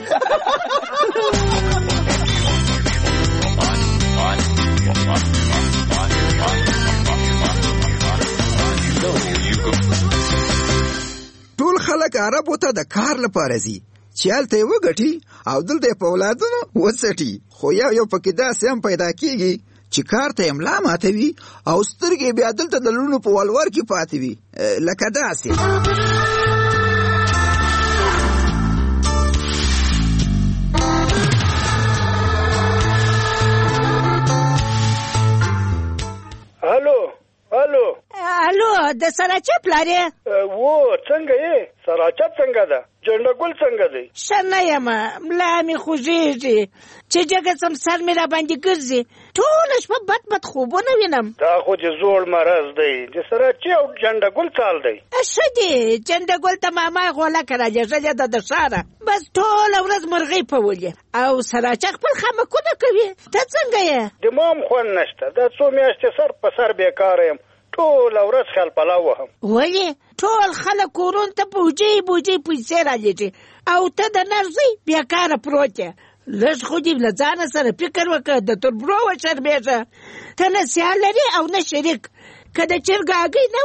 Speaker 15: ټول خلک عربو ته د کار لپاره ځي چې هلته یې وګټي او دلته یې په اولادونو وڅټي. خو یو پکې داسې هم پیدا کیږي چې کار ته یې ملا ماتوي او سترګې بیا دلته د لوڼو په ولور کې پاتې وي، لکه داسې.
Speaker 16: الو د سراچه پلارې؟
Speaker 4: څنګه یې؟ سراچه څنګه ده؟ جنډګل څنګه دی؟
Speaker 16: ښه نه یم، ملا مې خوږېږي چې جګه څم سر مې را باندې ګرځي، ټوله شپه بد خوبونه وینم.
Speaker 4: دا خو د زوړ مرض دی. د سراچه او جنډګل څال دی.
Speaker 16: ښه دی، جنډګل ته ماما غولکه راجېږلې ده د ښاره، بس ټوله ورځ مرغۍ پولې او سراچه خپل خامکونه کوي. ته څنګه یې؟
Speaker 4: د ما هم خوند نشته. دا 2 میاشتې سر په سر بیکاره یم، ټوله ورځ خیال پلاو وهم.
Speaker 16: ولې؟ ټول خلک کورونو ته بوجۍ پیسې رالیږي او ته د نرځئ بیکاره پروت یې. لږ خو دې له ځانه سره فکر وکړه، د تربرو وشرمېږه. ته نه سیال لري او نه شریک. که د چرګ هګۍ نه وای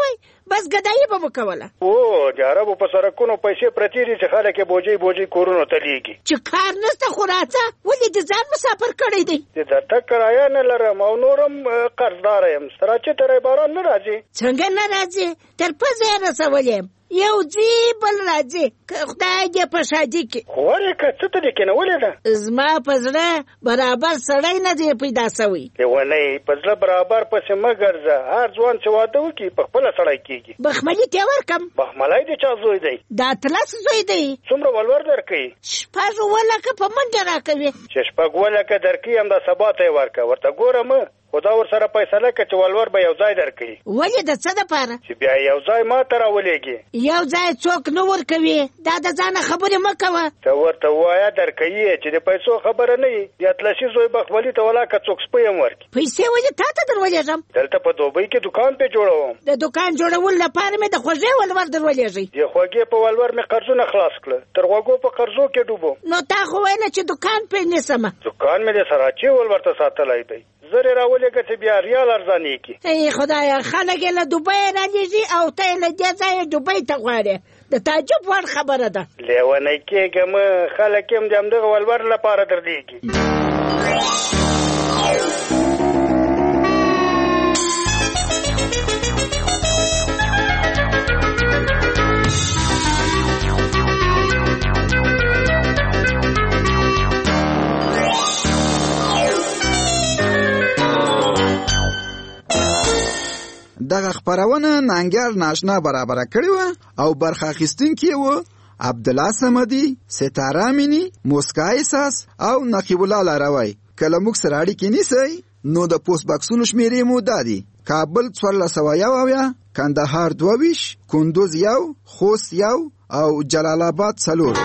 Speaker 16: بس ګدایي به وکوله
Speaker 17: او د عربو په سرکونو پیسې پرتی دي چې خلک بوجي بوجي کورونو ته لیږي
Speaker 16: چې کار نشته خو راځه ولې د ځان مسافر کړی دی
Speaker 17: د تک کرایه نه لرم او نورم قرضدار یم سره چې ترې باران نه راځي
Speaker 16: څنګه نه راځي تر پزې رسولې یو ځی بل راځي خدای دې په شادي کې
Speaker 17: وره که څه ته دې کې نه ولې ده
Speaker 16: زما په زړه برابر سړی نه دی پیدا سوی
Speaker 17: لیونی په زړه برابر پسې مه ګرځه هر ځوان چې واده وکړي په خپله سړی کېږي
Speaker 16: بخملي ته ورکم
Speaker 17: بخملی دې چا زوی دی
Speaker 16: دا اتلس زوی دی
Speaker 17: څومره ولور درکوي
Speaker 16: شپږ ولکه په منډه راکوي
Speaker 17: چې شپږ ولکه درکوي همدا سبا ته یې ورکه ورته ګوره مه خدا ور سره فیصله کړه چې ولور به یو ځای درکړي
Speaker 16: ولې د څه دپاره
Speaker 17: چې بیا یو ځای ما ته راولېږي
Speaker 16: یو ځای څوک نه ورکوي دا د ځانه خبرې مه کوه
Speaker 17: ته ورته ووایه درکوي چې د پیسو خبره نه وي د اتلسي زوی بخملي ته ولاکه څوک سپی هم ورکړي
Speaker 16: پیسې ولې تا ته در ولېږم
Speaker 17: دلته په دوبۍ کې دوکان پې جوړوم
Speaker 16: د دوکان جوړولو لپاره مې د خوږې ولور در ولېږئ
Speaker 17: د خوږې په ولور مې قرضونه خلاص کړه تر غوږو په قرضو کې ډوبم
Speaker 16: نو تا خو ویله چې دوکان پې نیسمه
Speaker 17: دوکان مې د سراچي ولور ته ساتلی دی زر راولېږه چې بیا ریال ارزانې کړي
Speaker 16: ای خدایه خلک یې له دوبۍ رالیږي او ته یې له دې ځایه دوبۍ ته غواړې د تعجب وړ خبره ده
Speaker 17: لیونی کېږه مه خلک یې هم د همدغه ولور لپاره درلیږي
Speaker 15: دغه خبرونه نانګر ناشنا برابر کړی و او برخه اخیستونکي و عبدالله صمدي ستاره امینی موسکا احساس او نقیب الله لاروی کله موږ سره اړیکې نیسئ نو د پوسټ باکسونو شمیرې مو دادي کابل 1401 کندهار 22 کندوز 1 خوست 1 او جلال آباد 4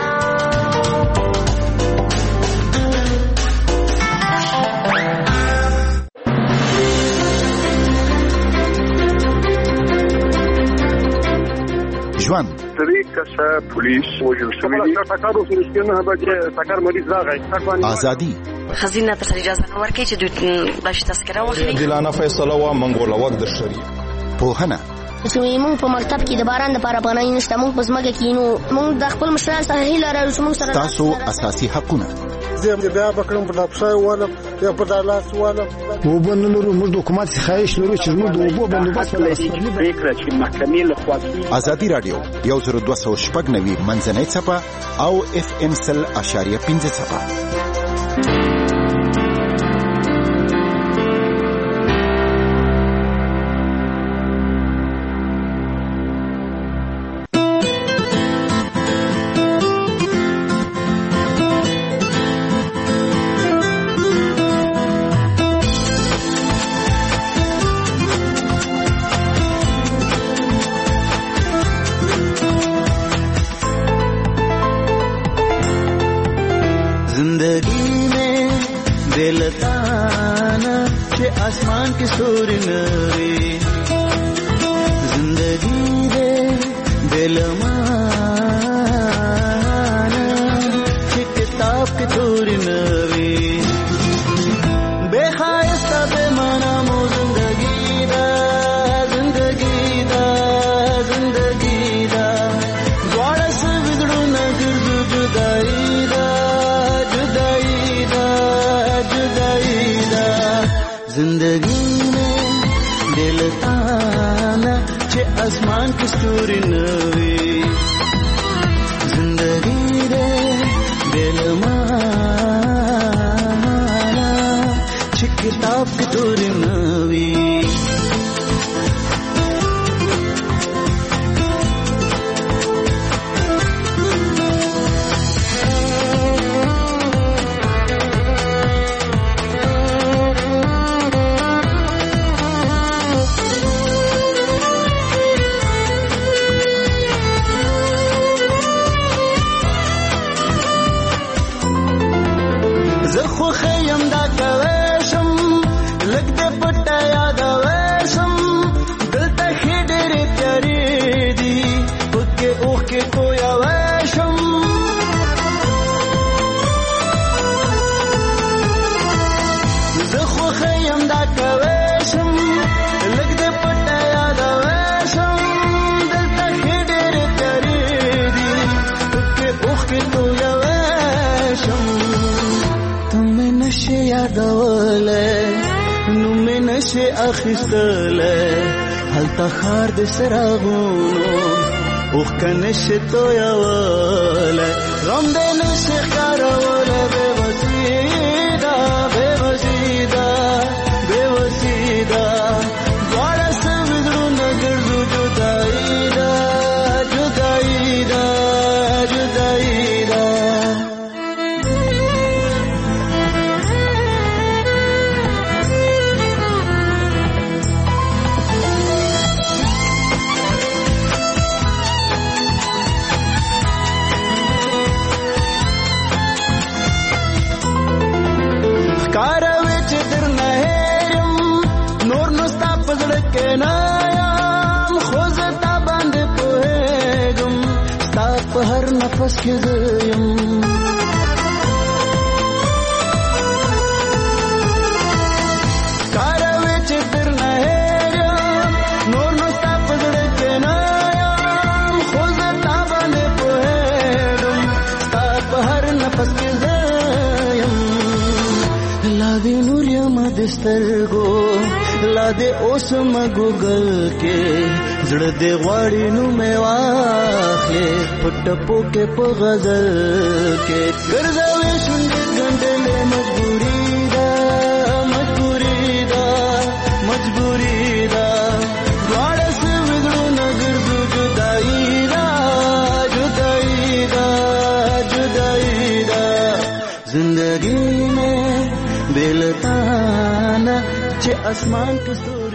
Speaker 11: ژوند
Speaker 13: درې کسه پولیس وژل شوي دي ټکر وشو نه بجې ټکر مریض راغی
Speaker 11: ازادي
Speaker 19: خزینه ته اجازه نه ورکړي چې دوی باندې تذکره واخلي
Speaker 20: دلانه فیصله وا منګوله وخت د شری
Speaker 11: پوهنه
Speaker 21: موږ په مکتب کې د باران لپاره پناه نشته موږ په ځمکه کې نو موږ د خپل مشرانو څخه هیله لرو چې موږ سره
Speaker 11: تاسو اساسي حقونه
Speaker 23: زه بیا بکرم په دپسای والم یا په دالاس والم
Speaker 26: وبنلرو موږ د حکومت خواهش لرو چې موږ د اوبو بندوبست ولرو
Speaker 13: پریکړه چې محکمې له خوا کیږي
Speaker 11: ازادي رادیو 1290 منځنۍ څپه او FM 100.5 څپه
Speaker 27: आसमान की सूर नरे जिंदगी दे बेलमाना किताब की तूर नरे बेखायस्ता बेमाना मो जिंदगी दा द्वारा से बिगड़ो न गिरदू जुदाई दा जिंदगी में दिल ताना चे आसमान की सूर नवी जिंदगी दे दिल माना चे किताब की तूर नवी خیم دا کوشم لګ دې پټه یاد وشم دلته خډېر تیارې دي پکې اوخ کې کویا وشم زه خو خیم دا کوشم لګ دې پټه یاد وشم نشي اخیستله هلته خار د سراغونو اوخ کنشي تویواله غم د نشي خاروله بے وسیدا بے وسیدا بے وسیدا دواړه سویدرو نګرځو جدائی دا جدائی دا جدائی دا کاروي چې درنه هېرم نور نو ستا په زړه کې نه یم خو زه تا باندې پوهېږم ستا په هر نفس کې زه یم کاروي چې درنه هېرم نور نو ستا په زړه کې نه یم خو زه تا باندې پوهېږم ستا په هر نفس کې زه یم لا دې نور یم د سترګو لا دې اوس مګوګل کې زړه دې غواړي نو مې واخلې په ټپو کې په غزل کې ګرځوي شونډې ګنډلې مجبوري ده مجبوري ده مجبوري ده دواړه سویدړونه ګرځو جدائی ده جدائی ده جدائی ده زندگی میں بلتانا چه اسمان کستو